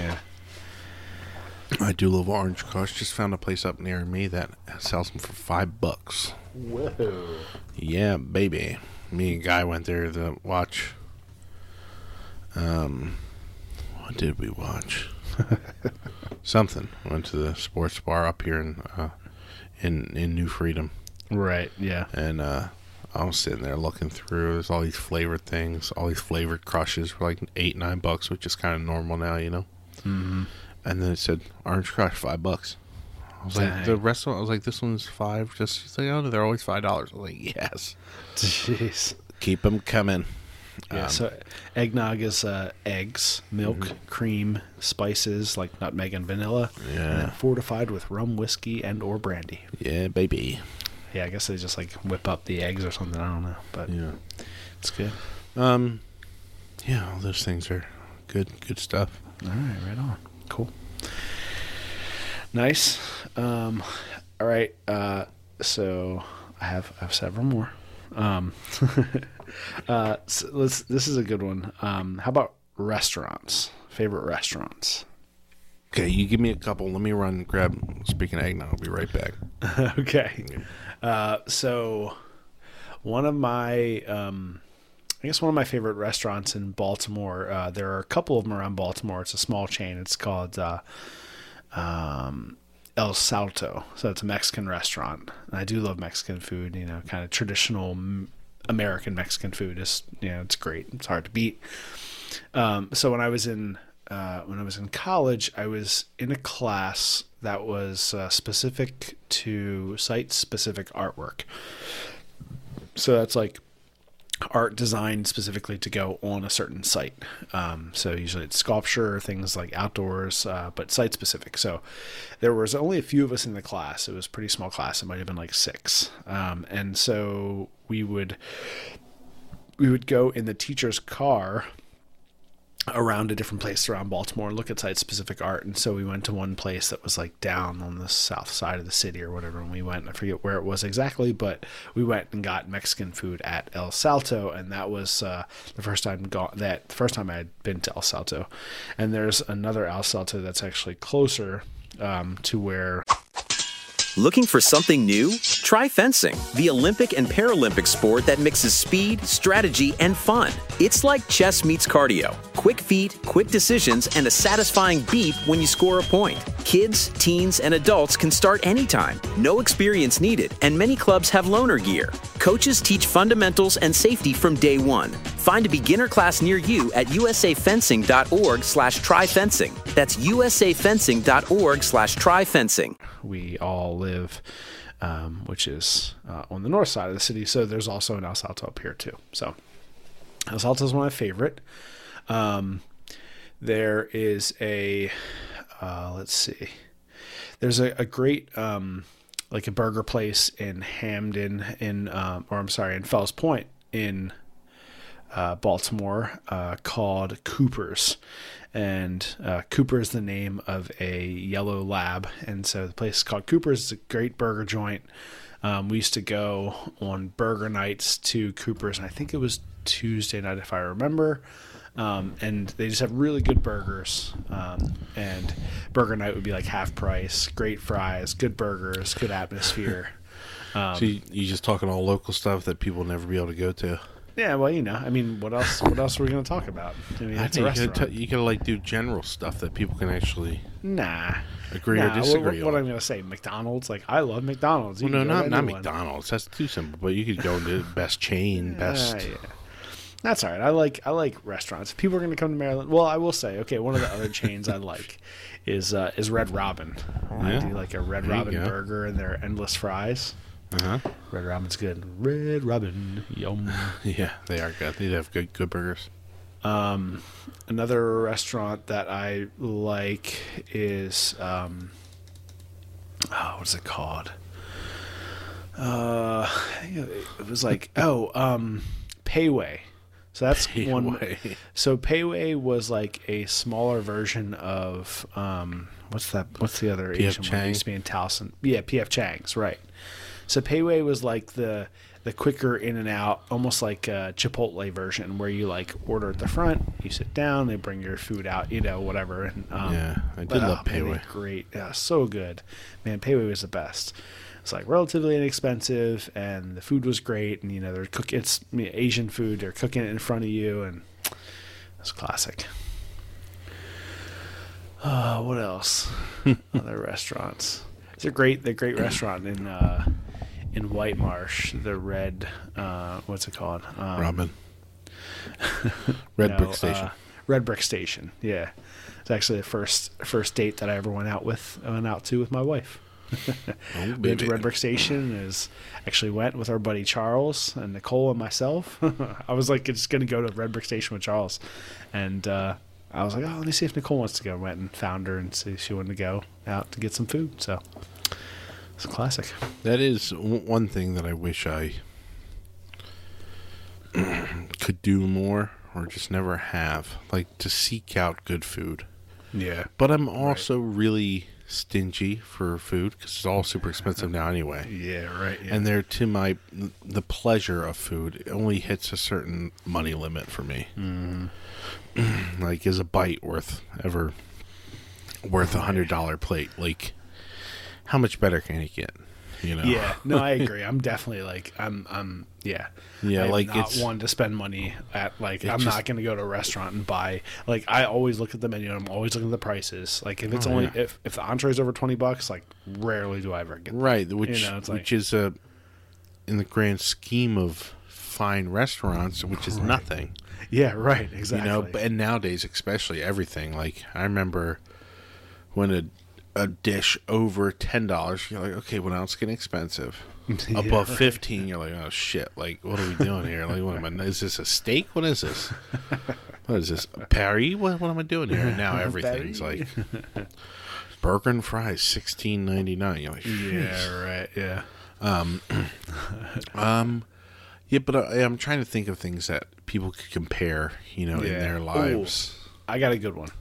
I do love Orange Crush. Just found a place up near me that sells them for $5. Whoa. Yeah, baby. Me and Guy went there to watch. What did we watch? Something. Went to the sports bar up here in New Freedom. Right. Yeah. And I was sitting there looking through. There's all these flavored things, all these flavored crushes for like $8-9, which is kind of normal now, Mm-hmm. And then it said Orange Crush $5. I was like, the restaurant. I was like, this one's $5. She's like, oh no, they're always $5. I was like, yes. Jeez. Keep them coming. Yeah. So eggnog is eggs, milk, cream, spices like nutmeg and vanilla, and then fortified with rum, whiskey, and/or brandy. Yeah, baby. Yeah, I guess they just like whip up the eggs or something. I don't know, but it's good. Yeah, all those things are good stuff. All right on. Cool. Nice. All right. So I have several more. So this is a good one. How about restaurants? Favorite restaurants? Okay, you give me a couple. Let me run and grab. Speaking of eggnog, I'll be right back. Okay. So one of my, I guess one of my favorite restaurants in Baltimore. There are a couple of them around Baltimore. It's a small chain. It's called El Salto. So it's a Mexican restaurant. And I do love Mexican food. Kind of traditional American Mexican food is, it's great. It's hard to beat. So when I was in college, I was in a class that was specific to site-specific artwork. So that's like art designed specifically to go on a certain site. So usually it's sculpture, things like outdoors, but site-specific. So there was only a few of us in the class. It was a pretty small class. It might have been like 6. And so we would go in the teacher's car around a different place around Baltimore, look at site-specific art. And so we went to one place that was like down on the south side of the city or whatever, and we went, I forget where it was exactly, but we went and got Mexican food at El Salto, and that was the first time I had been to El Salto. And there's another El Salto that's actually closer to where... Looking for something new? Try fencing, the Olympic and Paralympic sport that mixes speed, strategy, and fun. It's like chess meets cardio. Quick feet, quick decisions, and a satisfying beep when you score a point. Kids, teens, and adults can start anytime. No experience needed, and many clubs have loaner gear. Coaches teach fundamentals and safety from day one. Find a beginner class near you at usafencing.org/tryfencing. That's usafencing.org/tryfencing. We all live, which is on the north side of the city. So there's also an El Salto up here too. So El Salto is one of my favorite. There is a, let's see, there's a great, like a burger place in Hamden in Fells Point in Baltimore, called Cooper's. And Cooper is the name of a yellow lab, and so the place is called Cooper's. It's a great burger joint. We used to go on burger nights to Cooper's, and I think it was Tuesday night if I remember. And they just have really good burgers. And burger night would be like half price, great fries, good burgers, good atmosphere. So you just talking all local stuff that people will never be able to go to. Yeah, well, I mean, what else are we going to talk about? I mean, it's a restaurant. You gotta like do general stuff that people can actually agree or Nah, disagree what on. I'm going to say, McDonald's, like, I love McDonald's. Well, no, not McDonald's. That's too simple. But you could go into best chain, best. Yeah. That's all right. I like restaurants. If people are going to come to Maryland, well, I will say, okay, one of the other chains I like is Red Robin. I do like a Red Robin burger and their endless fries. Red Robin's good. Red Robin, yum. Yeah, they are good. They have good burgers. Another restaurant that I like is what's it called? It was like Payway. So that's one. So Payway was like a smaller version of what's the other Asian one that used to be in Towson? Yeah, P.F. Chang's, right. So Payway was like the quicker in and out, almost like a Chipotle version, where you like order at the front, you sit down, they bring your food out, whatever. And I did love Payway. Great, yeah, so good, man. Payway was the best. It's like relatively inexpensive, and the food was great. And they're cooking. It's Asian food. They're cooking it in front of you, and it's classic. What else? Other restaurants. It's a great restaurant in White Marsh. The Red, what's it called? Robin. Red Brick Station. Red Brick Station. Yeah, it's actually the first date that I ever went out to with my wife. We went to Red Brick Station. Actually went with our buddy Charles and Nicole and myself. I was like just gonna go to Red Brick Station with Charles, and I was like, let me see if Nicole wants to go. Went and found her and see if she wanted to go out to get some food. So it's a classic. That is one thing that I wish I could do more, or just never have, like to seek out good food. Yeah, but I'm also really stingy for food because it's all super expensive now anyway. Yeah, right. Yeah. And the pleasure of food only hits a certain money limit for me. Mm-hmm. Like, is a bite worth $100 plate? Like, how much better can it get? Yeah, no, I agree. I'm definitely like I'm yeah. I'm like not one to spend money at I'm not going to go to a restaurant and buy. Like, I always look at the menu and I'm always looking at the prices. Like, if it's if the entree is over $20, like rarely do I ever get right, which is in the grand scheme of fine restaurants, which is nothing. Yeah, right, exactly. And nowadays especially everything. Like, I remember when a dish over $10, you're like, okay, well, now it's getting expensive. Above 15, you're like, oh shit! Like, what are we doing here? Like, is this a steak? What is this? What is this? Paris? What am I doing here? And now everything's like burger and fries, $16.99. You're like, yeah, right, yeah. Yeah, but I'm trying to think of things that people could compare, in their lives. Ooh, I got a good one.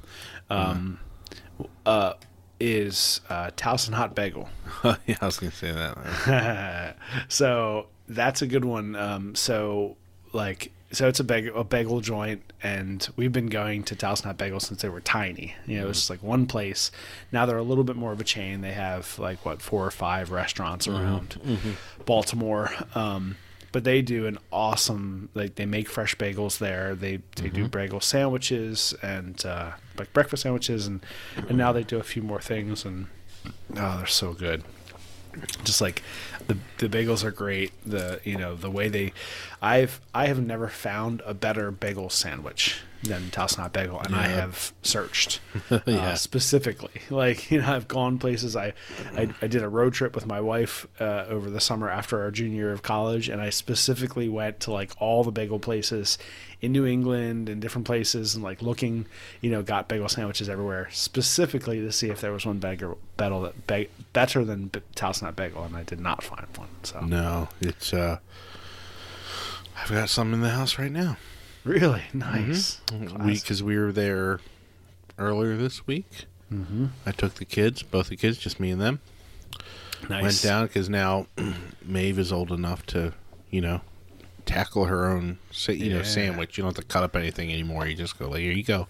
Is Towson Hot Bagel. Yeah, I was going to say that. So that's a good one. So it's a bagel joint, and we've been going to Towson Hot Bagel since they were tiny. It was just like one place. Now they're a little bit more of a chain. They have 4 or 5 restaurants around Baltimore. But they do an awesome, they make fresh bagels there. They do bagel sandwiches and like breakfast sandwiches, and now they do a few more things, and they're so good. Just like the bagels are great. The way I have never found a better bagel sandwich than Towson Hot Bagel, and I have searched specifically. I've gone places. I did a road trip with my wife over the summer after our junior year of college, and I specifically went to all the bagel places in New England and different places, and looking, got bagel sandwiches everywhere specifically to see if there was one better than Towson Hot Bagel, and I did not find one. So no, it's I've got some in the house right now. Really nice. Because we were there earlier this week. I took both the kids, just me and them. Nice. went down because now Maeve is old enough to, tackle her own, sandwich. You don't have to cut up anything anymore. You just go like, here you go.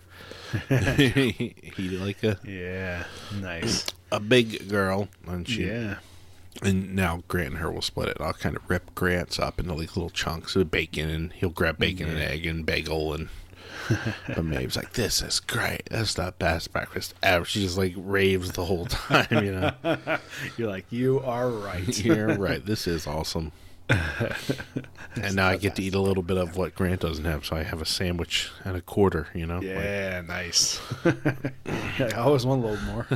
He like nice. a big girl, and she. Yeah. And now Grant and her will split it. I'll kind of rip Grant's up into like little chunks of bacon, and he'll grab bacon and egg and bagel, and but Maeve's like, "This is great. That's the best breakfast ever." She just like raves the whole time, You're like, you are right. You're right. This is awesome. And now I get to eat a little bit of what Grant doesn't have, so I have a sandwich and a quarter, Yeah, nice. I always want a little more.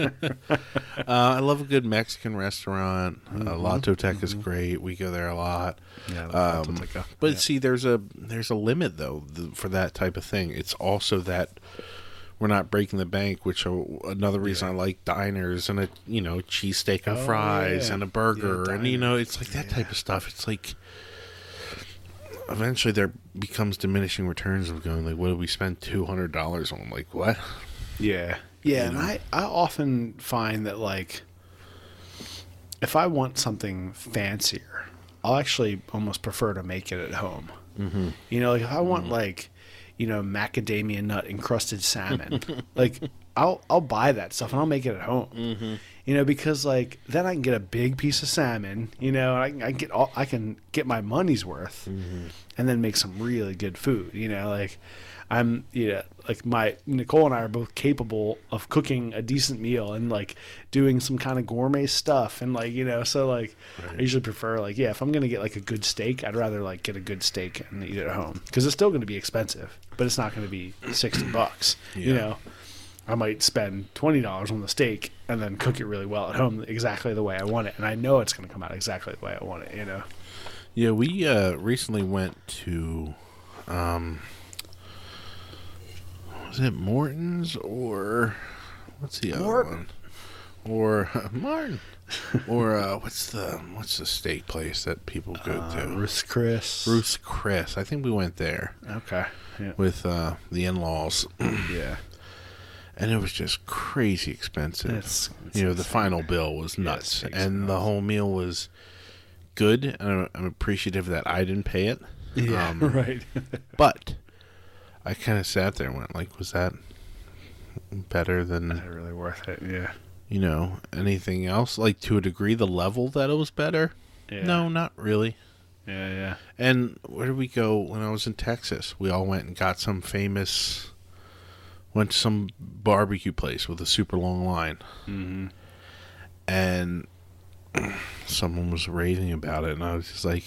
I love a good Mexican restaurant. Latotec is great. We go there a lot. Yeah, but see, there's a limit though for that type of thing. It's also that we're not breaking the bank, which another reason I like diners and a cheesesteak and fries and a burger and it's like that type of stuff. It's like eventually there becomes diminishing returns of going like, what did we spend $200 on? Like what? Yeah. And I often find that like if I want something fancier, I'll actually almost prefer to make it at home. Mm-hmm. Like if I want like macadamia nut encrusted salmon. Like I'll buy that stuff and I'll make it at home. Mm-hmm. Because like then I can get a big piece of salmon. And I can get my money's worth, and then make some really good food. Like I'm like Nicole and I are both capable of cooking a decent meal and like doing some kind of gourmet stuff and like so like right. I usually prefer like if I'm gonna get like a good steak, I'd rather like get a good steak and eat it at home because it's still going to be expensive, but it's not going to be $60. I might spend $20 on the steak and then cook it really well at home exactly the way I want it, and I know it's going to come out exactly the way I want it. Yeah, we recently went to. Was it Morton's or what's the other one? Or Martin? Or what's the steak place that people go to? Ruth's Chris. Ruth's Chris. I think we went there. Okay. Yeah. With the in-laws. Yeah. And it was just crazy expensive. It's the final bill was nuts, and the whole meal was good. And I'm appreciative that I didn't pay it. Yeah. Right. But. I kind of sat there and went, like, was that better than... Not really worth it, yeah. Anything else? Like, to a degree, the level that it was better? Yeah. No, not really. Yeah. And where did we go when I was in Texas? We all went and got went to some barbecue place with a super long line. Mm-hmm. And someone was raving about it, and I was just like...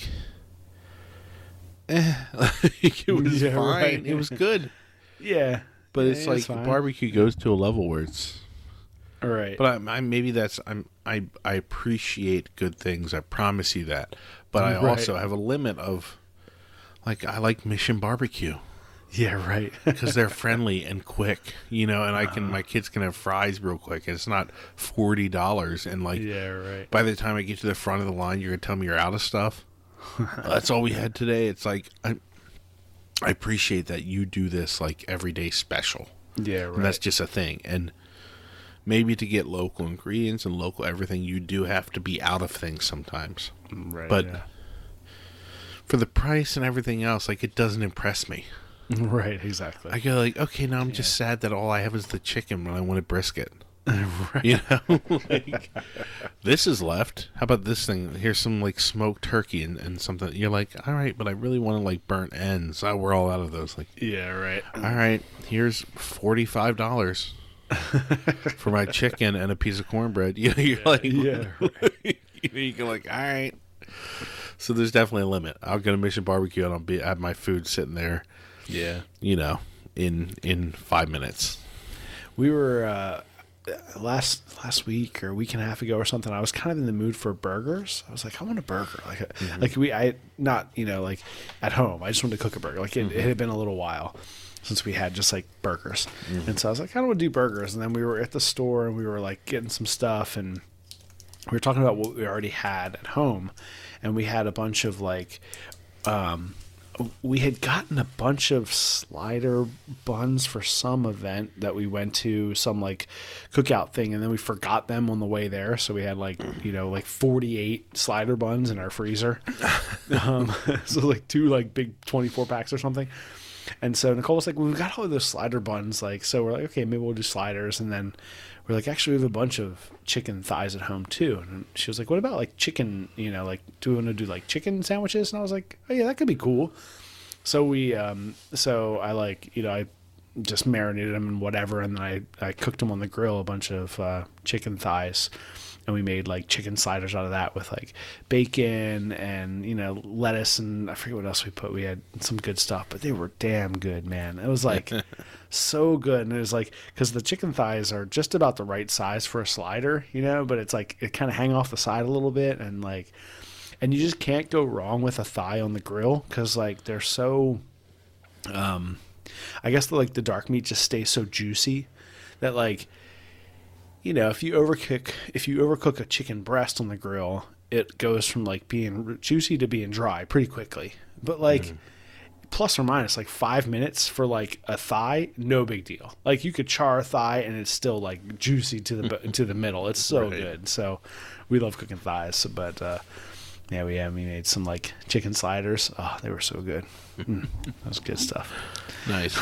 it was fine. Right. It was good. Yeah, but it's like barbecue goes to a level where it's all right. But I appreciate good things. I promise you that. But I also have a limit of like I like Mission Barbecue. Yeah, right. Because they're friendly and quick, and my kids can have fries real quick, and it's not $40. And like, yeah, right. By the time I get to the front of the line, you're gonna tell me you're out of stuff. That's all we had today. It's like I appreciate that you do this like everyday special. Yeah, right. And that's just a thing. And maybe to get local ingredients and local everything, you do have to be out of things sometimes. Right. But for the price and everything else, like it doesn't impress me. Right, exactly. I go like, okay, now I'm just sad that all I have is the chicken when I want a brisket. Right. Like, this is left. How about this thing? Here's some like smoked turkey and something. You're like, all right, but I really want to like burnt ends. We're all out of those. Like, yeah, right. All right, here's $45 for my chicken and a piece of cornbread. You're like, yeah, right. You can like, all right. So there's definitely a limit. I'll go to Mission Barbecue and I'll have my food sitting there. Yeah, in 5 minutes. We were. Last week or a week and a half ago or something, I was kind of in the mood for burgers. I was like, I want a burger. Like at home. I just wanted to cook a burger. Like it had been a little while since we had just like burgers. And so I was like, I don't want to do burgers. And then we were at the store and we were like getting some stuff and we were talking about what we already had at home. And we had a bunch of like, we had gotten a bunch of slider buns for some event that we went to, some like cookout thing, and then we forgot them on the way there. So we had like 48 slider buns in our freezer. So like 2 like big 24 packs or something. And so Nicole was like, well, we've got all of those slider buns. Like, so we're like, okay, maybe we'll do sliders. And then we're like, actually, we have a bunch of chicken thighs at home too. And she was like, what about like chicken, like, do we want to do like chicken sandwiches? And I was like, oh yeah, that could be cool. So we, so I like, I just marinated them and whatever. And then I cooked them on the grill, a bunch of chicken thighs. And we made like chicken sliders out of that with like bacon and, lettuce, and I forget what else we put. We had some good stuff, but they were damn good, man. It was like so good. And it was like, because the chicken thighs are just about the right size for a slider, but it's like it kind of hang off the side a little bit. And like, and you just can't go wrong with a thigh on the grill because like they're so, I guess the dark meat just stays so juicy that like, if you overcook a chicken breast on the grill, it goes from like being juicy to being dry pretty quickly. But like plus or minus like 5 minutes for like a thigh, no big deal. Like you could char a thigh and it's still like juicy to the middle. It's so good. So we love cooking thighs. But we made some like chicken sliders. Oh, they were so good. That was good stuff. Nice.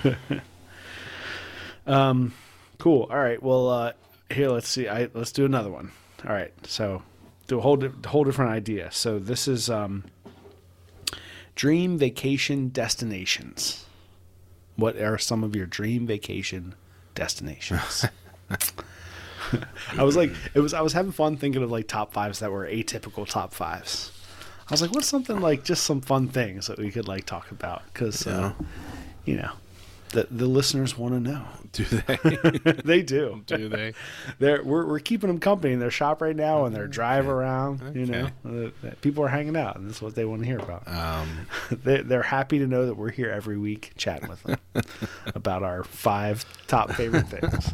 Cool. All right. Well. Here, let's see. Let's do another one. All right, so do a whole different idea. So this is dream vacation destinations. What are some of your dream vacation destinations? I was having fun thinking of like top fives that were atypical top fives. I was like, what's something like just some fun things that we could like talk about? Because the listeners want to know. Do they? They do. Do they? We're keeping them company in their shop right now, and they're driving around. Okay. People are hanging out, and this is what they want to hear about. They're happy to know that we're here every week chatting with them about our 5 top favorite things.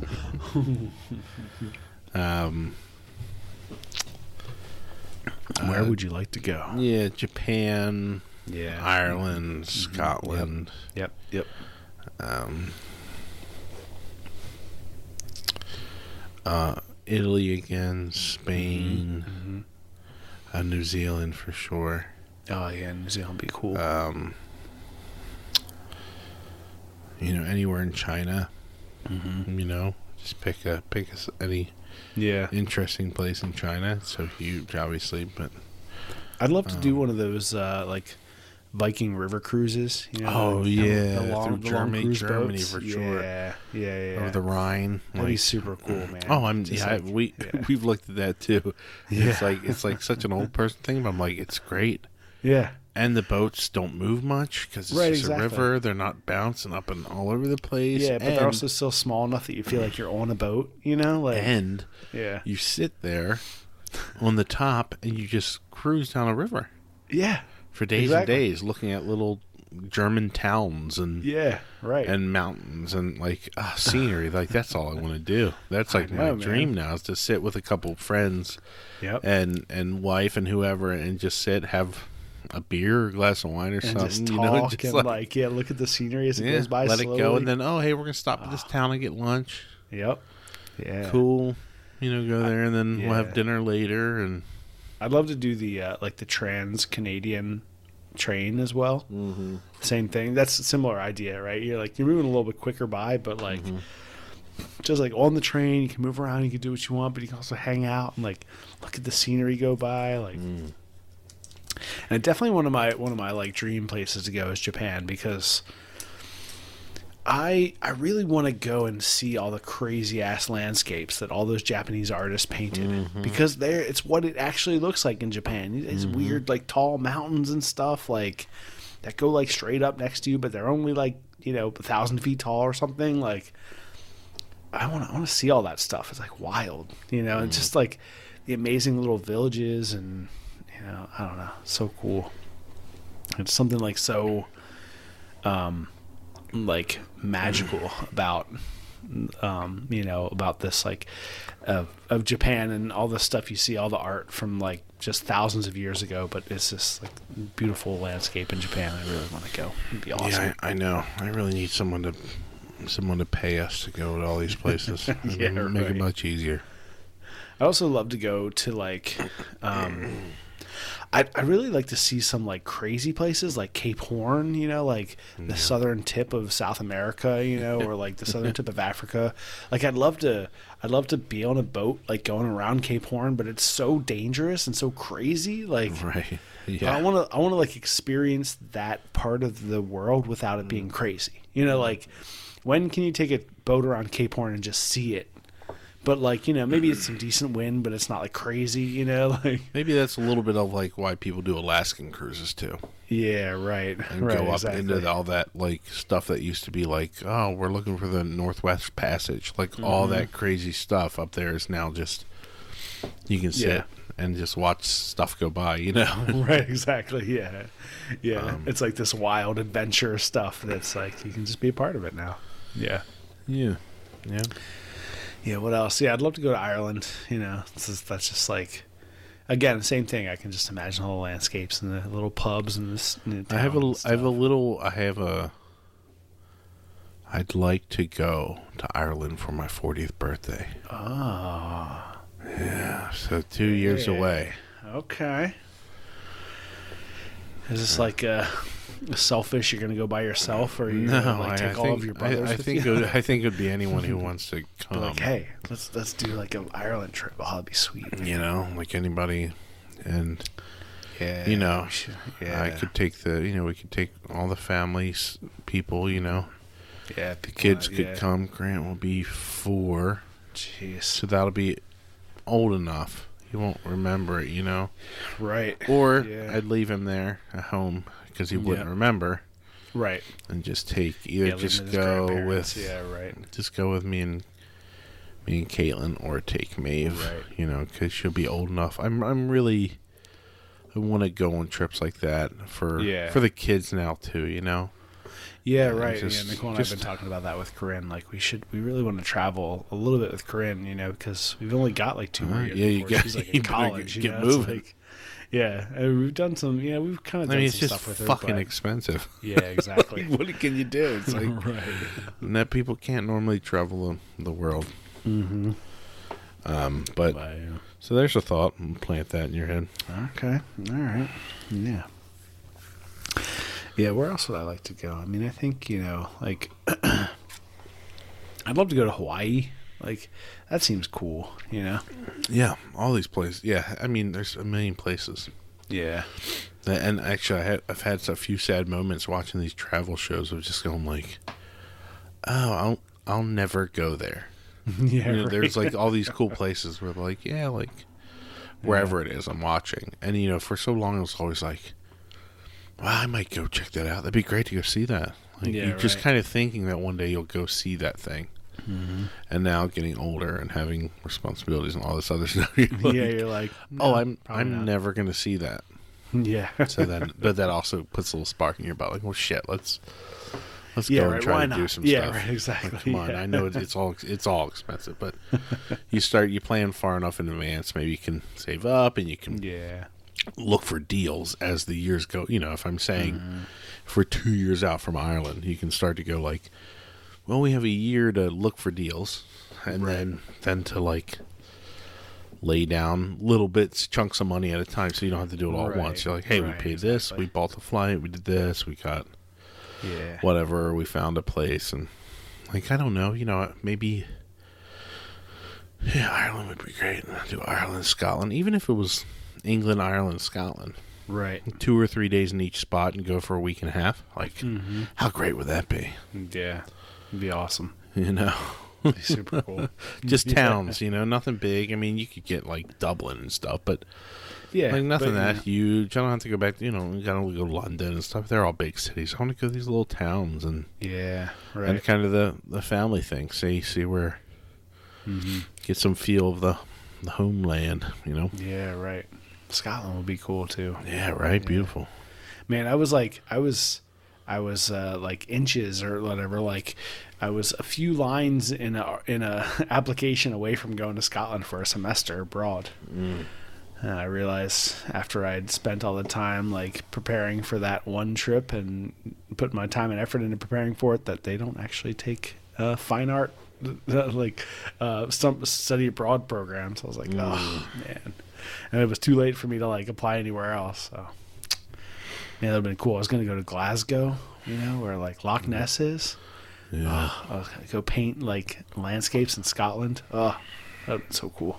Where would you like to go? Yeah, Japan. Yeah, Ireland, Scotland. Yep. Italy again, Spain, New Zealand for sure. Oh yeah, New Zealand would be cool. Anywhere in China. Just pick any interesting place in China. It's so huge, obviously, but I'd love to do one of those like Viking river cruises. Through Germany boats. for sure. Yeah. Over the Rhine. That'd be super cool, man. Oh, we've looked at that too. Yeah. It's like such an old person thing, but I'm like, it's great. Yeah. And the boats don't move much because it's just a river. They're not bouncing up and all over the place. Yeah, but they're also still small enough that you feel like you're on a boat. And you sit there on the top and you just cruise down a river. Yeah. For days and days, looking at little German towns and and mountains and like scenery. Like that's all I want to do. That's like my dream now is to sit with a couple friends, and wife and whoever, and just sit, have a beer or a glass of wine or and something. Just talk and look at the scenery as it goes by. Let slowly. It go, and then hey, we're gonna stop at this town and get lunch. Yep. Yeah. Cool. Go there, and then we'll have dinner later. And I'd love to do the the Trans-Canadian train as well. Mm-hmm. Same thing. That's a similar idea, right? You're moving a little bit quicker by, but just like on the train, you can move around, you can do what you want, but you can also hang out and like look at the scenery go by. And definitely one of my like dream places to go is Japan, because I really want to go and see all the crazy ass landscapes that all those Japanese artists painted, because it's what it actually looks like in Japan. It's weird, like tall mountains and stuff like that go like straight up next to you, but they're only like 1,000 feet tall or something. Like I want to see all that stuff. It's like wild, and just like the amazing little villages, and I don't know, so cool. It's something like so like magical about about this, like, of Japan and all the stuff you see, all the art from, like, just thousands of years ago, but it's just, like, beautiful landscape in Japan. I really want to go. It'd be awesome. Yeah, I know. I really need someone to pay us to go to all these places. Yeah, make right. it much easier. I also love to go to, like, I really like to see some, like, crazy places like Cape Horn, like the southern tip of South America, or like the southern tip of Africa. Like, I'd love to be on a boat, like, going around Cape Horn, but it's so dangerous and so crazy. Like, Right. Yeah. I want to like experience that part of the world without it being crazy. Like, when can you take a boat around Cape Horn and just see it? But, like, maybe it's some decent wind, but it's not, like, crazy, like. Maybe that's a little bit of, like, why people do Alaskan cruises, too. Yeah, right. And right, go up exactly. into all that, like, stuff that used to be like, oh, we're looking for the Northwest Passage. Like, all that crazy stuff up there is now just, you can sit and just watch stuff go by, Right, exactly, yeah. Yeah, it's like this wild adventure stuff that's, like, you can just be a part of it now. Yeah. Yeah. Yeah. Yeah, what else? Yeah, I'd love to go to Ireland. That's just like, again, same thing. I can just imagine all the landscapes and the little pubs and this. I'd like to go to Ireland for my 40th birthday. Oh. Yeah, so 2 years away. Okay. Is this like selfish? You're going to go by yourself, or you take all of your brothers? I think it would be anyone who wants to come. Like, hey, let's do like an Ireland trip. Oh, that'd be sweet. Like anybody, and yeah, I could take we could take all the families, people, Yeah, the kids could come. Grant will be 4. Jeez. So that'll be old enough. He won't remember it, Right. Or I'd leave him there at home because he wouldn't remember. Right. And just take just go with me and Caitlin, or take Maeve. Right. Because she'll be old enough. I want to go on trips like that for the kids now too. Yeah, right. Nicole and I have been talking about that with Corinne. Like, we really want to travel a little bit with Corinne, because we've only got like 2 more years before she's like in college. Get moving. Like, and we've done some. We've kind of done some stuff with her. It's just fucking expensive. Yeah, exactly. What can you do? It's like right. And that people can't normally travel the world. Mm-hmm. But so there's a thought. Plant that in your head. Okay. All right. Yeah. Yeah, where else would I like to go? I mean, I think, like, I'd love to go to Hawaii. Like, that seems cool, Yeah, all these places. Yeah, I mean, there's a million places. Yeah. And actually, I've had a few sad moments watching these travel shows of just going like, oh, I'll never go there. Yeah, right. There's like all these cool places where like, wherever it is I'm watching. And, for so long it was always like, well, I might go check that out. That'd be great to go see that. Like, you're just kind of thinking that one day you'll go see that thing. Mm-hmm. And now getting older and having responsibilities and all this other stuff, you're like, no, I'm never going to see that. Yeah. So then, but that also puts a little spark in your butt. Like, well, shit, let's go and try to do some stuff. Yeah, right, exactly. Like, come on, I know it's all expensive, but you plan far enough in advance. Maybe you can save up and you can look for deals as the years go. If I'm saying if we're 2 years out from Ireland, you can start to go like, well, we have a year to look for deals, and then to like lay down little bits, chunks of money at a time, so you don't have to do it all at once. You're like, hey, we paid this, we bought the flight, we did this, we got whatever, we found a place, and like, I don't know, maybe Ireland would be great. Do Ireland, Scotland, even if it was England, Ireland, Scotland. Right. 2 or 3 days in each spot and go for a week and a half. Like, how great would that be? Yeah. It'd be awesome. It'd be super cool. Just towns, nothing big. I mean, you could get like Dublin and stuff, but like nothing that huge. I don't have to go back. You gotta go to London and stuff. They're all big cities. I want to go to these little towns and and kind of the family thing. See where get some feel of the homeland. Yeah, right. Scotland would be cool too. Yeah, right. Yeah. Beautiful. Man, I was I was like inches or whatever. Like I was a few lines in a application away from going to Scotland for a semester abroad. And I realized after I'd spent all the time like preparing for that one trip and put my time and effort into preparing for it, that they don't actually take fine art like some study abroad programs. I was like, oh man, and it was too late for me to like apply anywhere else. So yeah, that'd have been cool. I was gonna go to Glasgow, where like Loch Ness is. Yeah. I was gonna go paint like landscapes in Scotland. Oh, that'd been so cool.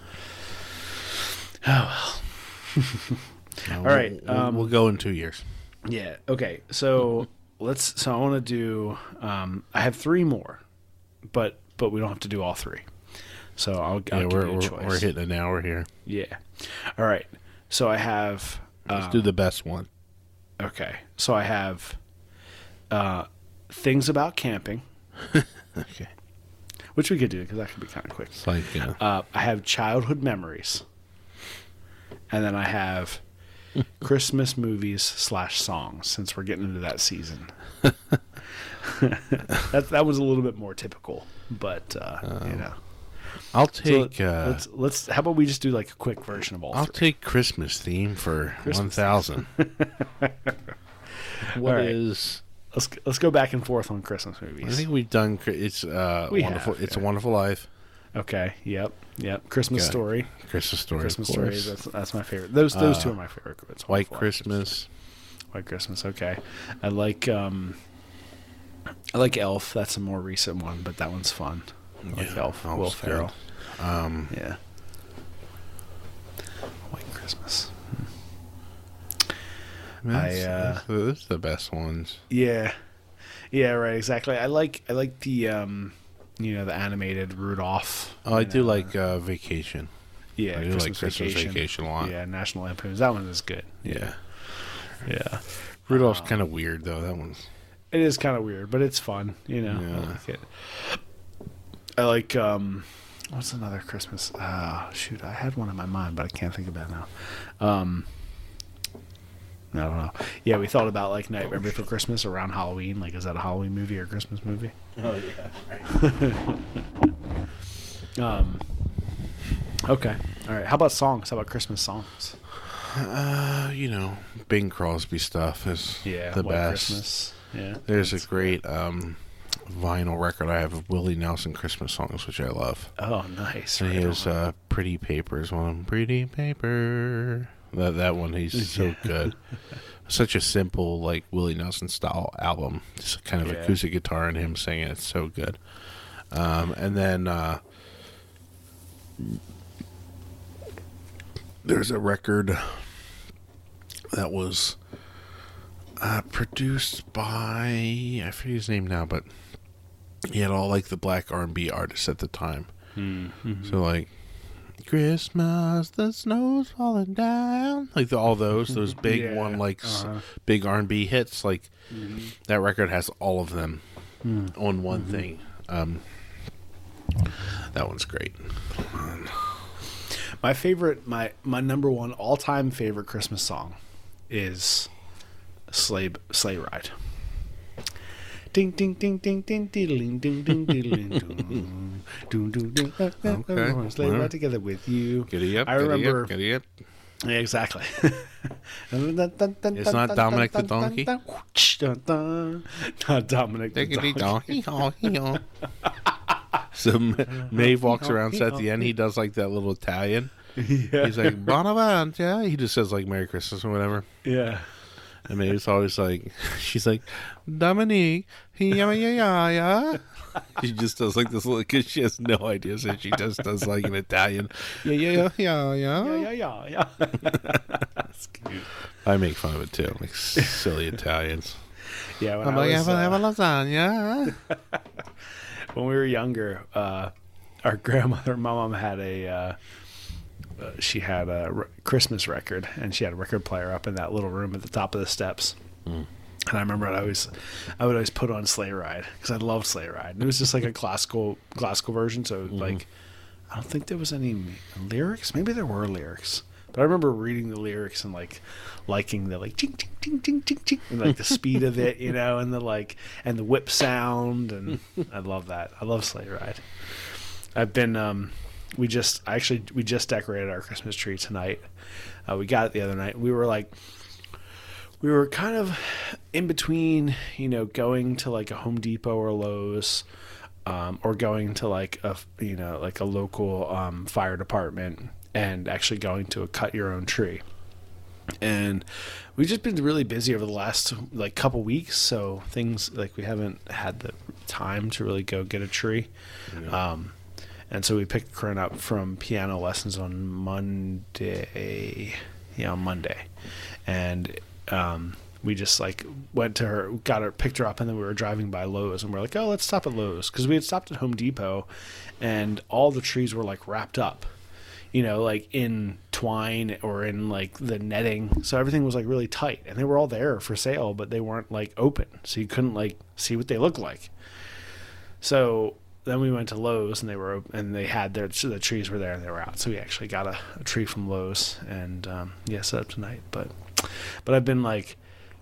Oh well. All right. We'll go in 2 years. Yeah. Okay. So So I want to do. I have 3 more, but we don't have to do all 3. So I'll give you a choice. We're hitting an hour here. Yeah. All right. So I have. Let's do the best one. Okay. So I have things about camping. Okay. Which we could do because that could be kind of quick. It's like I have childhood memories. And then I have Christmas movies / songs, since we're getting into that season. That was a little bit more typical, but I'll take. So let's. How about we just do like a quick version of all? I'll 3? take Christmas theme for 1,000. What right. is? Let's go back and forth on Christmas movies. I think we've done. It's wonderful. It's a Wonderful Life. Okay. Yep. Christmas Story. Christmas Story. Christmas of course. Story. That's my favorite. Those 2 are my favorite. It's White Christmas. White Christmas. Okay. I like Elf. That's a more recent one, but that one's fun. I like Elf. Will Ferrell. Yeah. White Christmas. Those are the best ones. Yeah. Yeah. Right. Exactly. I like the the animated Rudolph. Oh, I do like Vacation. Yeah, I do like Christmas Vacation a lot. Yeah, National Lampoon's. That one is good. Yeah. Yeah. Rudolph's kind of weird though. That one's. It is kind of weird, but it's fun. Yeah. I like it. I like what's another Christmas? Shoot, I had one in my mind, but I can't think about it now. I don't know. Yeah, we thought about like Nightmare Before Christmas around Halloween. Like, is that a Halloween movie or a Christmas movie? Oh yeah. Okay. All right. How about songs? How about Christmas songs? Bing Crosby stuff is the White best. Christmas. Yeah. There's a great vinyl record I have of Willie Nelson Christmas songs, which I love. Oh, nice. And he has Pretty Paper is one of them. Pretty Paper. That one, he's so good. Such a simple, like, Willie Nelson style album. Just kind of acoustic guitar and him singing. It's so good. And then there's a record that was produced by, I forget his name now, but he had all, like, the black R&B artists at the time. Mm-hmm. So, like, Christmas, the snow's falling down. Like all those big big R&B hits. Like that record has all of them on one thing. That one's great. My favorite, my number one all-time favorite Christmas song is Sleigh Ride. Ding ding ding ding ding ding ding ding ding ding ding. Okay. Sleigh ride together with you. Giddy up. I remember. Giddy up. Yeah, exactly. It's not Dominic the Donkey. Not Dominic the Donkey. So Maeve walks around, so at the end he does like that little Italian. Yeah. He's like Bonaventure. He just says like Merry Christmas or whatever. Yeah. And Maeve's always like, she's like, Dominique, yeah. She just does like this little, because she has no idea, so she just does like an Italian, yeah. That's cute. I make fun of it too, like silly Italians. Yeah, I'm like, have a lasagna. When we were younger, our grandmother, my mom had she had a Christmas record, and she had a record player up in that little room at the top of the steps. And I remember I would always put on Sleigh Ride because I loved Sleigh Ride. And it was just like a classical version, so like I don't think there was any lyrics. Maybe there were lyrics, But I remember reading the lyrics and like liking the like ching ching ching ching ching ching and like the speed of it, you know, and the like and the whip sound, and I love that. I love Sleigh Ride. I've been we just decorated our Christmas tree tonight. We got it the other night. We were kind of in between, you know, going to like a Home Depot or Lowe's, or going to like a local fire department, and actually going to a cut your own tree. And we've just been really busy over the last like couple weeks, so things like we haven't had the time to really go get a tree. Yeah. And so we picked Corinne up from piano lessons on Monday. Yeah, on Monday. And we just like went to her, picked her up, and then we were driving by Lowe's, and we're like, oh, let's stop at Lowe's, because we had stopped at Home Depot, and all the trees were like wrapped up, you know, like in twine or in like the netting, so everything was like really tight, and they were all there for sale, but they weren't like open, so you couldn't like see what they looked like. So then we went to Lowe's, and they were open, and they had the trees were there and they were out, so we actually got a tree from Lowe's, and set up tonight. But I've been like,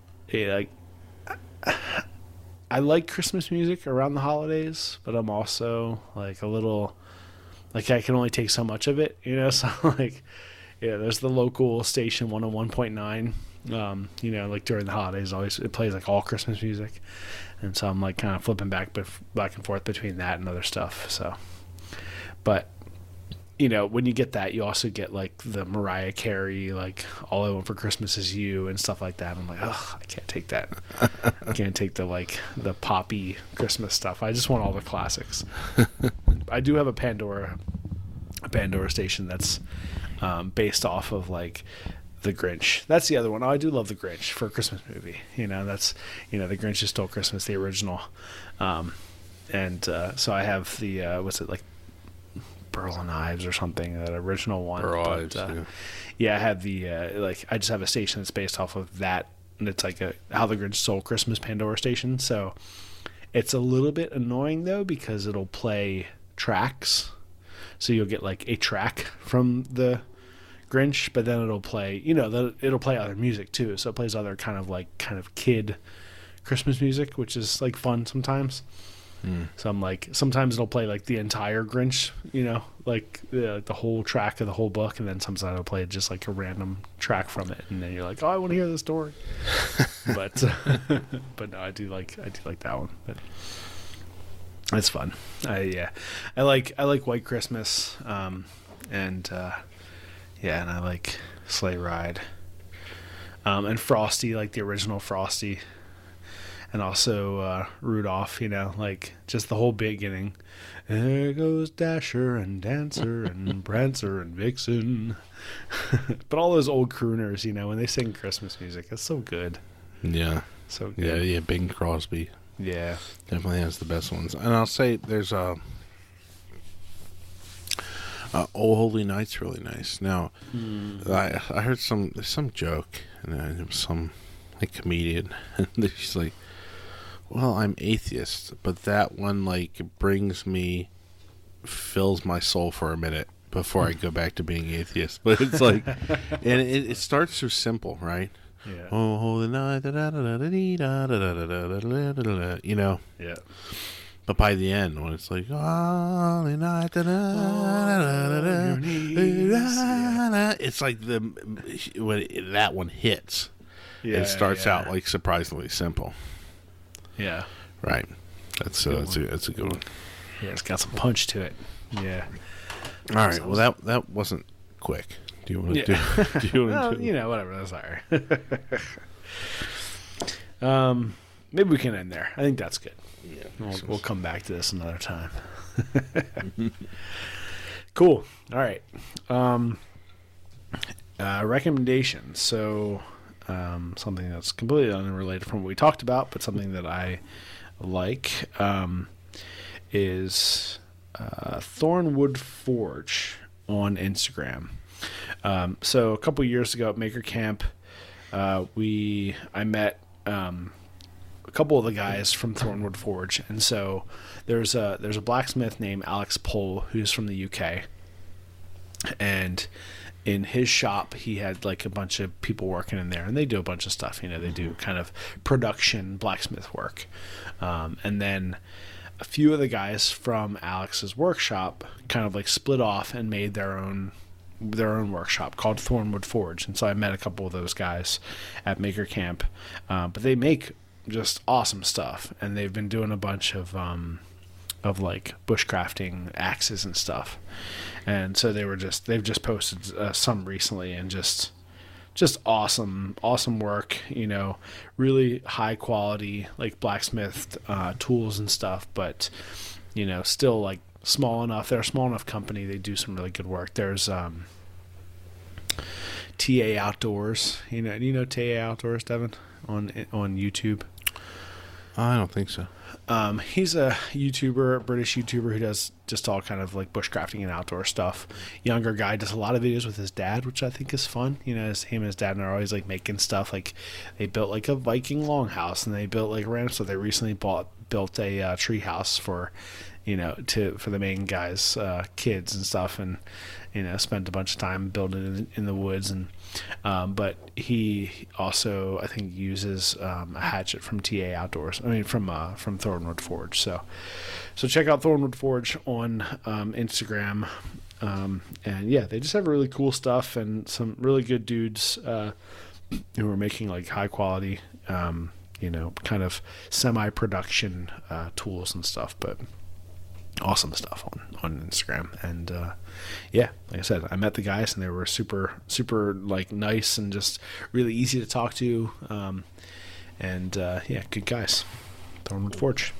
I like Christmas music around the holidays, but I'm also like a little like I can only take so much of it, you know. So like, yeah, there's the local station 101.9. You know, like during the holidays, it plays like all Christmas music, and so I'm like kind of flipping back and forth between that and other stuff. So, but you know, when you get that, you also get like the Mariah Carey, like All I Want for Christmas Is You and stuff like that. I'm like, oh, I can't take that. I can't take the poppy Christmas stuff. I just want all the classics. I do have a Pandora station that's based off of like The Grinch. That's the other one. Oh, I do love The Grinch for a Christmas movie. You know, that's, you know, The Grinch Who Stole Christmas, the original. So I have the what's it, like Burl and Ives or something, that original one. Burl Ives, yeah. I have the I just have a station that's based off of that, and it's like a How the Grinch Stole Christmas Pandora station. So it's a little bit annoying though, because it'll play tracks. So you'll get like a track from the Grinch, but then it'll play, you know, it'll play other music too. So it plays other kind of kid Christmas music, which is like fun sometimes. So I'm like, sometimes it'll play like the entire Grinch, you know, like the whole track of the whole book, and then sometimes it'll play just like a random track from it, and then you're like, oh, I want to hear the story. but no, I do like that one. But it's fun. I like White Christmas, and I like Sleigh Ride, and Frosty, like the original Frosty. And also Rudolph, you know, like just the whole beginning. There goes Dasher and Dancer and Prancer and Vixen. But all those old crooners, you know, when they sing Christmas music, it's so good. Yeah. So good. Yeah, Bing Crosby. Yeah. Definitely has the best ones. And I'll say there's Oh Holy Night's really nice. Now, I heard there's some joke, and it was some like comedian, and she's like, well, I'm atheist, but that one like fills my soul for a minute before I go back to being atheist. But it's like, and it starts so simple, right? Yeah. Oh, holy night, you know. Yeah. But by the end, when it's like, holy night, it's like when that one hits, it starts out like surprisingly simple. Yeah. Right. That's a good one. Yeah, it's got some punch to it. Yeah. All right. Well, that wasn't quick. Do you want to do? Well, you know, whatever. That's all right. Maybe we can end there. I think that's good. Yeah. We'll come back to this another time. Cool. All right. Recommendations. So. Something that's completely unrelated from what we talked about, but something that I like is Thornwood Forge on Instagram. So a couple years ago at Maker Camp, I met a couple of the guys from Thornwood Forge, and so there's a blacksmith named Alex Pohl who's from the UK, and in his shop, he had like a bunch of people working in there, and they do a bunch of stuff. They do kind of production blacksmith work. And then a few of the guys from Alex's workshop kind of like split off and made their own workshop called Thornwood Forge. And so I met a couple of those guys at Maker Camp. But they make just awesome stuff, and they've been doing a bunch of like bushcrafting axes and stuff. And so they've just posted some recently, and just awesome work, really high quality, like blacksmith tools and stuff, but still like small enough. They're a small enough company. They do some really good work. There's TA Outdoors. You know TA Outdoors, Devin, on YouTube? I don't think so. He's a YouTuber, a British YouTuber who does just all kind of like bushcrafting and outdoor stuff. Younger guy, does a lot of videos with his dad, which I think is fun. Him and his dad are always like making stuff. Like they built like a Viking longhouse, and they built like ranch. So they recently built a tree house for the main guy's kids and stuff, and spent a bunch of time building in the woods. And but he also, I think, uses a hatchet from TA Outdoors. I mean, from Thornwood Forge. So check out Thornwood Forge on Instagram. And yeah, they just have really cool stuff, and some really good dudes who are making like high quality, kind of semi-production tools and stuff, but awesome stuff on Instagram. And yeah, like I said, I met the guys, and they were super like nice and just really easy to talk to. And yeah, good guys. Thornwood Forge.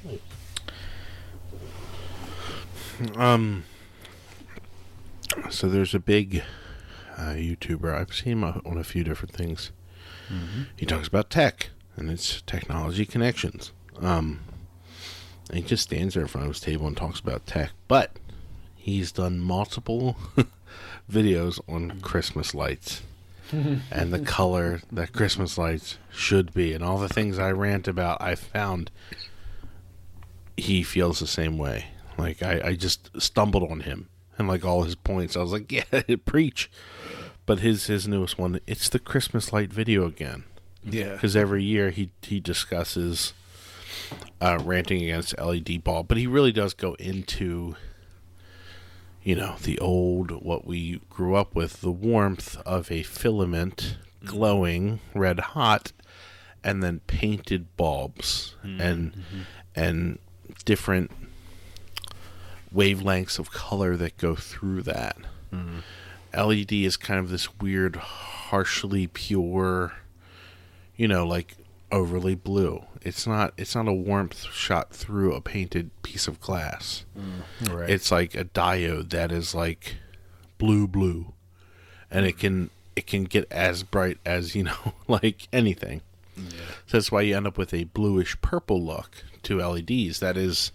So there's a big YouTuber. I've seen him on a few different things. Mm-hmm. He talks about tech, and it's Technology Connections. And he just stands there in front of his table and talks about tech. But he's done multiple videos on Christmas lights and the color that Christmas lights should be, and all the things I rant about. I found he feels the same way. Like I just stumbled on him, and like all his points, I was like, yeah, preach. But his newest one, it's the Christmas light video again. Yeah, because every year he discusses ranting against LED bulb, but he really does go into the old, what we grew up with, the warmth of a filament glowing red hot, and then painted bulbs and different wavelengths of color that go through that. LED is kind of this weird, harshly pure, like overly blue. It's not a warmth shot through a painted piece of glass. Right. It's like a diode that is like blue, and it can get as bright as like anything. Yeah. So that's why you end up with a bluish purple look to LEDs. That is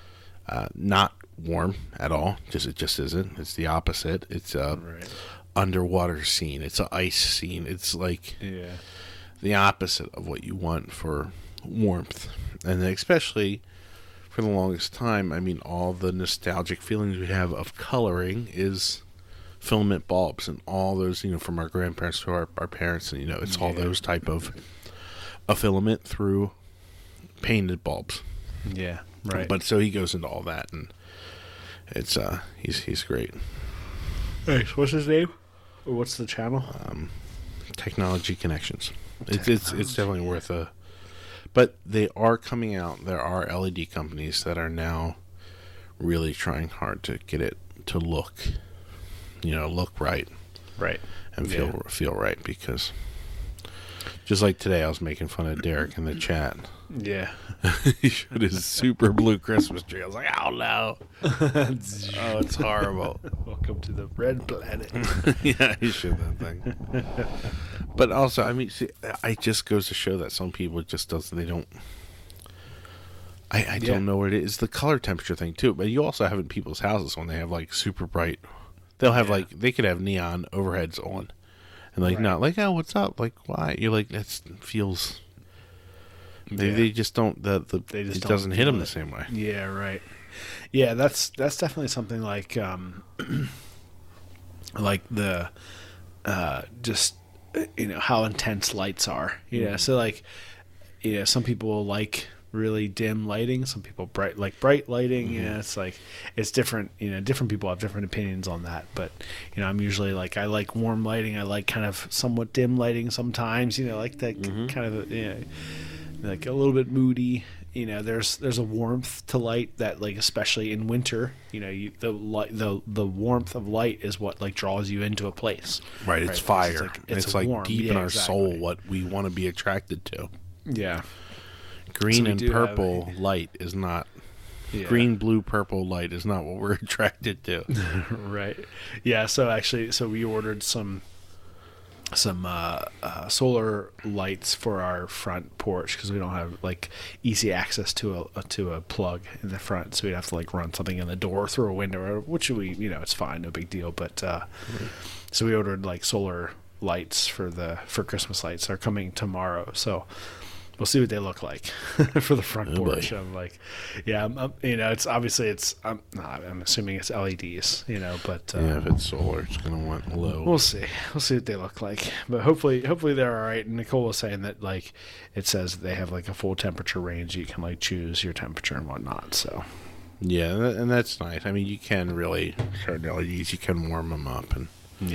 not warm at all. It just isn't. It's the opposite. It's a underwater scene. It's an ice scene. It's like the opposite of what you want for warmth. And especially for the longest time, I mean, all the nostalgic feelings we have of coloring is filament bulbs, and all those, from our grandparents to our parents, and it's all those type of a filament through painted bulbs. Yeah, right. But so he goes into all that, and it's he's great. Nice. What's his name? Or what's the channel? Technology Connections. It's definitely worth a. But they are coming out. There are LED companies that are now really trying hard to get it to look right, and feel right. Because just like today, I was making fun of Derek in the chat. Yeah, he showed his super blue Christmas tree. I was like, oh no, oh, it's horrible. Welcome to the red planet. Yeah, he showed that thing. But also, I mean, see, it just goes to show that some people just they don't. I don't know what it is. The color temperature thing too. But you also have in people's houses when they have like super bright. They'll have like, they could have neon overheads on, and like not like, oh, what's up? Like, why? You're like, that feels. They just don't. It doesn't hit them the same way. Yeah, right. Yeah, that's definitely something like. like the just how intense lights are. So like some people like really dim lighting, some people bright lighting. It's like it's different. Different people have different opinions on that, but I'm usually like, I like warm lighting, I like kind of somewhat dim lighting sometimes, like that kind of like a little bit moody. There's a warmth to light that, like, especially in winter, the warmth of light is what like draws you into a place. Right, it's fire. It's like warm. deep in our soul what we want to be attracted to. Yeah. Green and purple light is not. Yeah. Green, blue, purple light is not what we're attracted to. Right. Yeah. So we ordered some solar lights for our front porch because we don't have like easy access to a plug in the front, so we'd have to like run something in the door through a window, which it's fine, no big deal. But so we ordered like solar lights for Christmas lights. They're coming tomorrow, so we'll see what they look like for the front porch. I'm like, it's obviously I'm assuming it's LEDs, but if it's solar, it's gonna want low. We'll see what they look like, but hopefully they're all right. And Nicole was saying that like it says they have like a full temperature range. You can like choose your temperature and whatnot. So yeah, and that's nice. I mean, you can really certain LEDs, you can warm them up and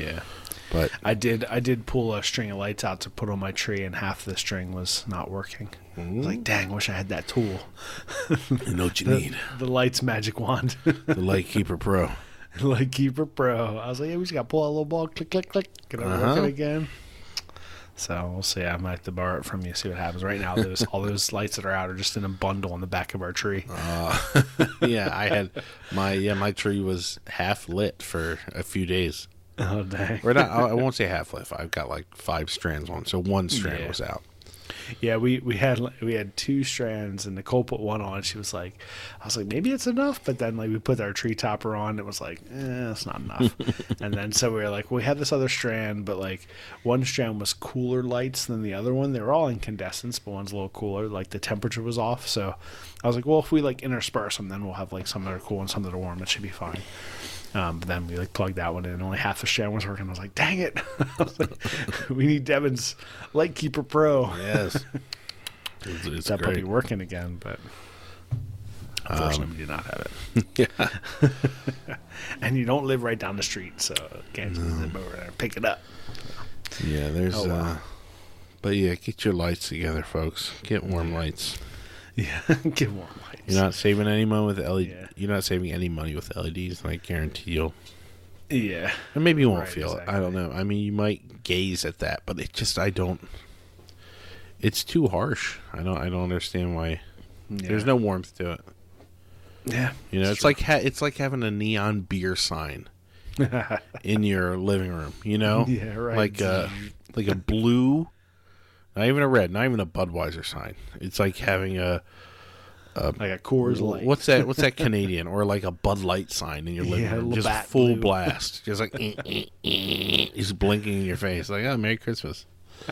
But I did pull a string of lights out to put on my tree, and half the string was not working. I was like, dang, wish I had that tool. You know what you need? The Lights magic wand. The Lightkeeper Pro. Lightkeeper Pro. I was like, we just got to pull a little ball, click, click, click. Get it working again. So we'll see. I might have to borrow it from you, see what happens. Right now, all those lights that are out are just in a bundle on the back of our tree. Yeah, I had my tree was half lit for a few days. Oh, dang. Or not, I won't say half lit. I've got like 5 strands on, so one strand was out. Yeah, we had 2 strands, and Nicole put one on. She was like, I was like, maybe it's enough, but then like we put our tree topper on, it was like, it's not enough. And then so we were like, we had this other strand, but like one strand was cooler lights than the other one. They were all incandescents, but one's a little cooler. Like the temperature was off, so I was like, well, if we like intersperse them, then we'll have like some that are cool and some that are warm. It should be fine. But then we like plugged that one in, and only half the strand was working. I was like, dang it. I was like, we need Devin's Lightkeeper Pro. Yes. It's that great. be working again, but unfortunately we did not have it. Yeah. And you don't live right down the street, so can't just zip over there and pick it up. Yeah, there's but yeah, get your lights together, folks. Get warm lights. Yeah, get warm lights. You're not saving any money with LED. Yeah. You're not saving any money with LEDs, and I guarantee you'll. Yeah. And maybe you won't feel it. I don't know. I mean, you might gaze at that, but I don't. It's too harsh. I don't understand why. Yeah. There's no warmth to it. Yeah. It's like having a neon beer sign in your living room. Yeah, right. Like a blue, not even a red, not even a Budweiser sign. It's like having like a Coors Light. What's that Canadian? Or like a Bud Light sign in your living room. Just full blue blast. Just like he's blinking in your face. Like, oh, Merry Christmas.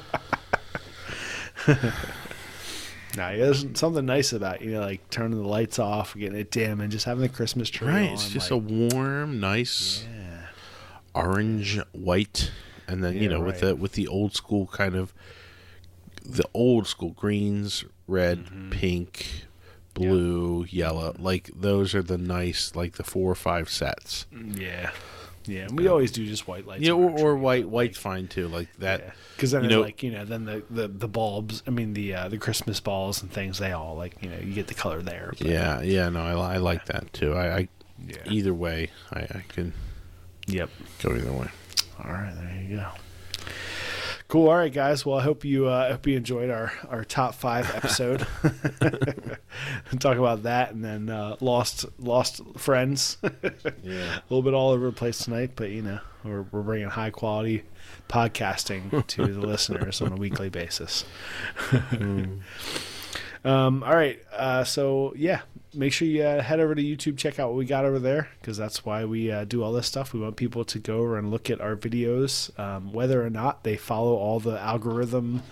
Nah, there's something nice about like turning the lights off, getting it dim, and just having the Christmas tree on. Right, it's just a warm, nice orange, white, and then with the old school kind of the old school greens, red, pink, blue, yellow. Like those are the nice, like the 4 or 5 sets. Yeah. Yeah, we always do just white lights. Yeah, or white. White's fine too, like that. Because then, then the bulbs. I mean, the Christmas balls and things. They all you get the color there. But yeah. No, I like that too. Either way, I can. Yep. Go either way. All right, there you go. Cool. All right, guys. Well, I hope you enjoyed our top 5 episode. Talk about that, and then lost friends. Yeah, a little bit all over the place tonight, but we're bringing high quality podcasting to the listeners on a weekly basis. All right. So yeah, make sure you head over to YouTube, check out what we got over there, because that's why we do all this stuff. We want people to go over and look at our videos, whether or not they follow all the algorithmic,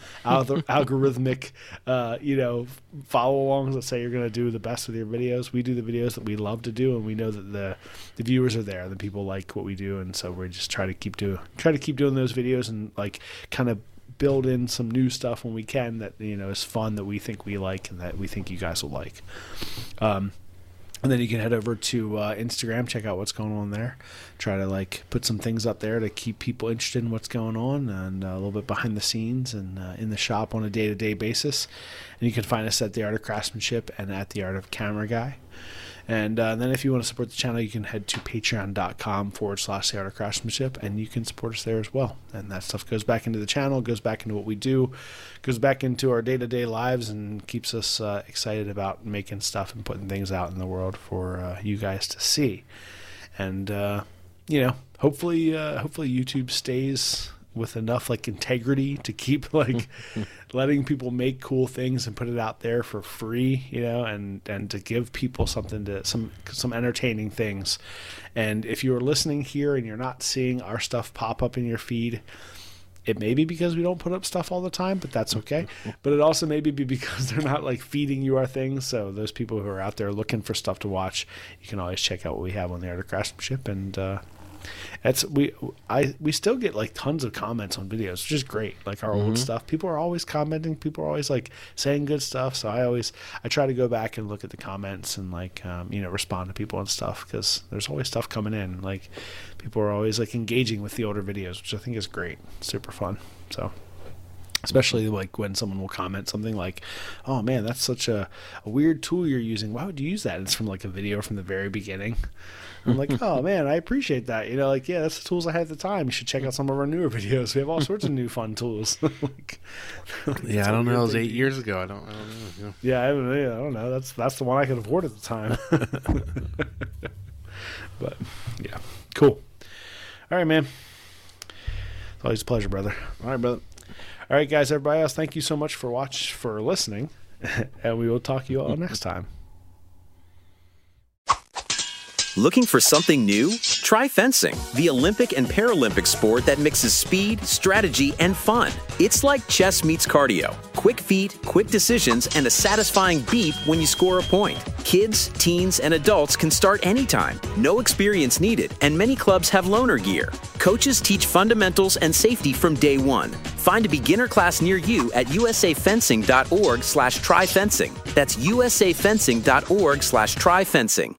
follow-alongs that say you're going to do the best with your videos. We do the videos that we love to do, and we know that the viewers are there, the people like what we do, and so we just try to keep doing those videos and like kind of build in some new stuff when we can that is fun, that we think we like and that we think you guys will like. And then you can head over to Instagram, check out what's going on there, try to like put some things up there to keep people interested in what's going on, and a little bit behind the scenes and in the shop on a day-to-day basis. And you can find us at The Art of Craftsmanship and at The Art of Camera Guy. And then if you want to support the channel, you can head to patreon.com/The Art of Craftsmanship, and you can support us there as well. And that stuff goes back into the channel, goes back into what we do, goes back into our day-to-day lives, and keeps us excited about making stuff and putting things out in the world for you guys to see. And, hopefully YouTube stays with enough like integrity to keep like letting people make cool things and put it out there for free, and to give people something to some entertaining things. And if you're listening here and you're not seeing our stuff pop up in your feed, it may be because we don't put up stuff all the time, but that's okay. But it also may be because they're not like feeding you our things. So those people who are out there looking for stuff to watch, you can always check out what we have on The Art of Craftsmanship. And we still get like tons of comments on videos, which is great. Like our old stuff, people are always commenting, people are always like saying good stuff. So I try to go back and look at the comments and like respond to people and stuff, because there's always stuff coming in. Like people are always like engaging with the older videos, which I think is great, super fun. So especially like when someone will comment something like, "Oh man, that's such a weird tool you're using. Why would you use that?" And it's from like a video from the very beginning. I'm like, "Oh man, I appreciate that." Yeah, that's the tools I had at the time. You should check out some of our newer videos. We have all sorts of new fun tools. I don't know. It was 8 years ago. I don't know. Yeah, I don't know. That's the one I could afford at the time. But yeah, cool. All right, man. It's always a pleasure, brother. All right, brother. All right, guys, everybody else, thank you so much for listening, and we will talk to you all next time. Looking for something new? Try fencing, the Olympic and Paralympic sport that mixes speed, strategy, and fun. It's like chess meets cardio. Quick feet, quick decisions, and a satisfying beep when you score a point. Kids, teens, and adults can start anytime. No experience needed, and many clubs have loaner gear. Coaches teach fundamentals and safety from day one. Find a beginner class near you at usafencing.org/tryfencing. That's usafencing.org/tryfencing.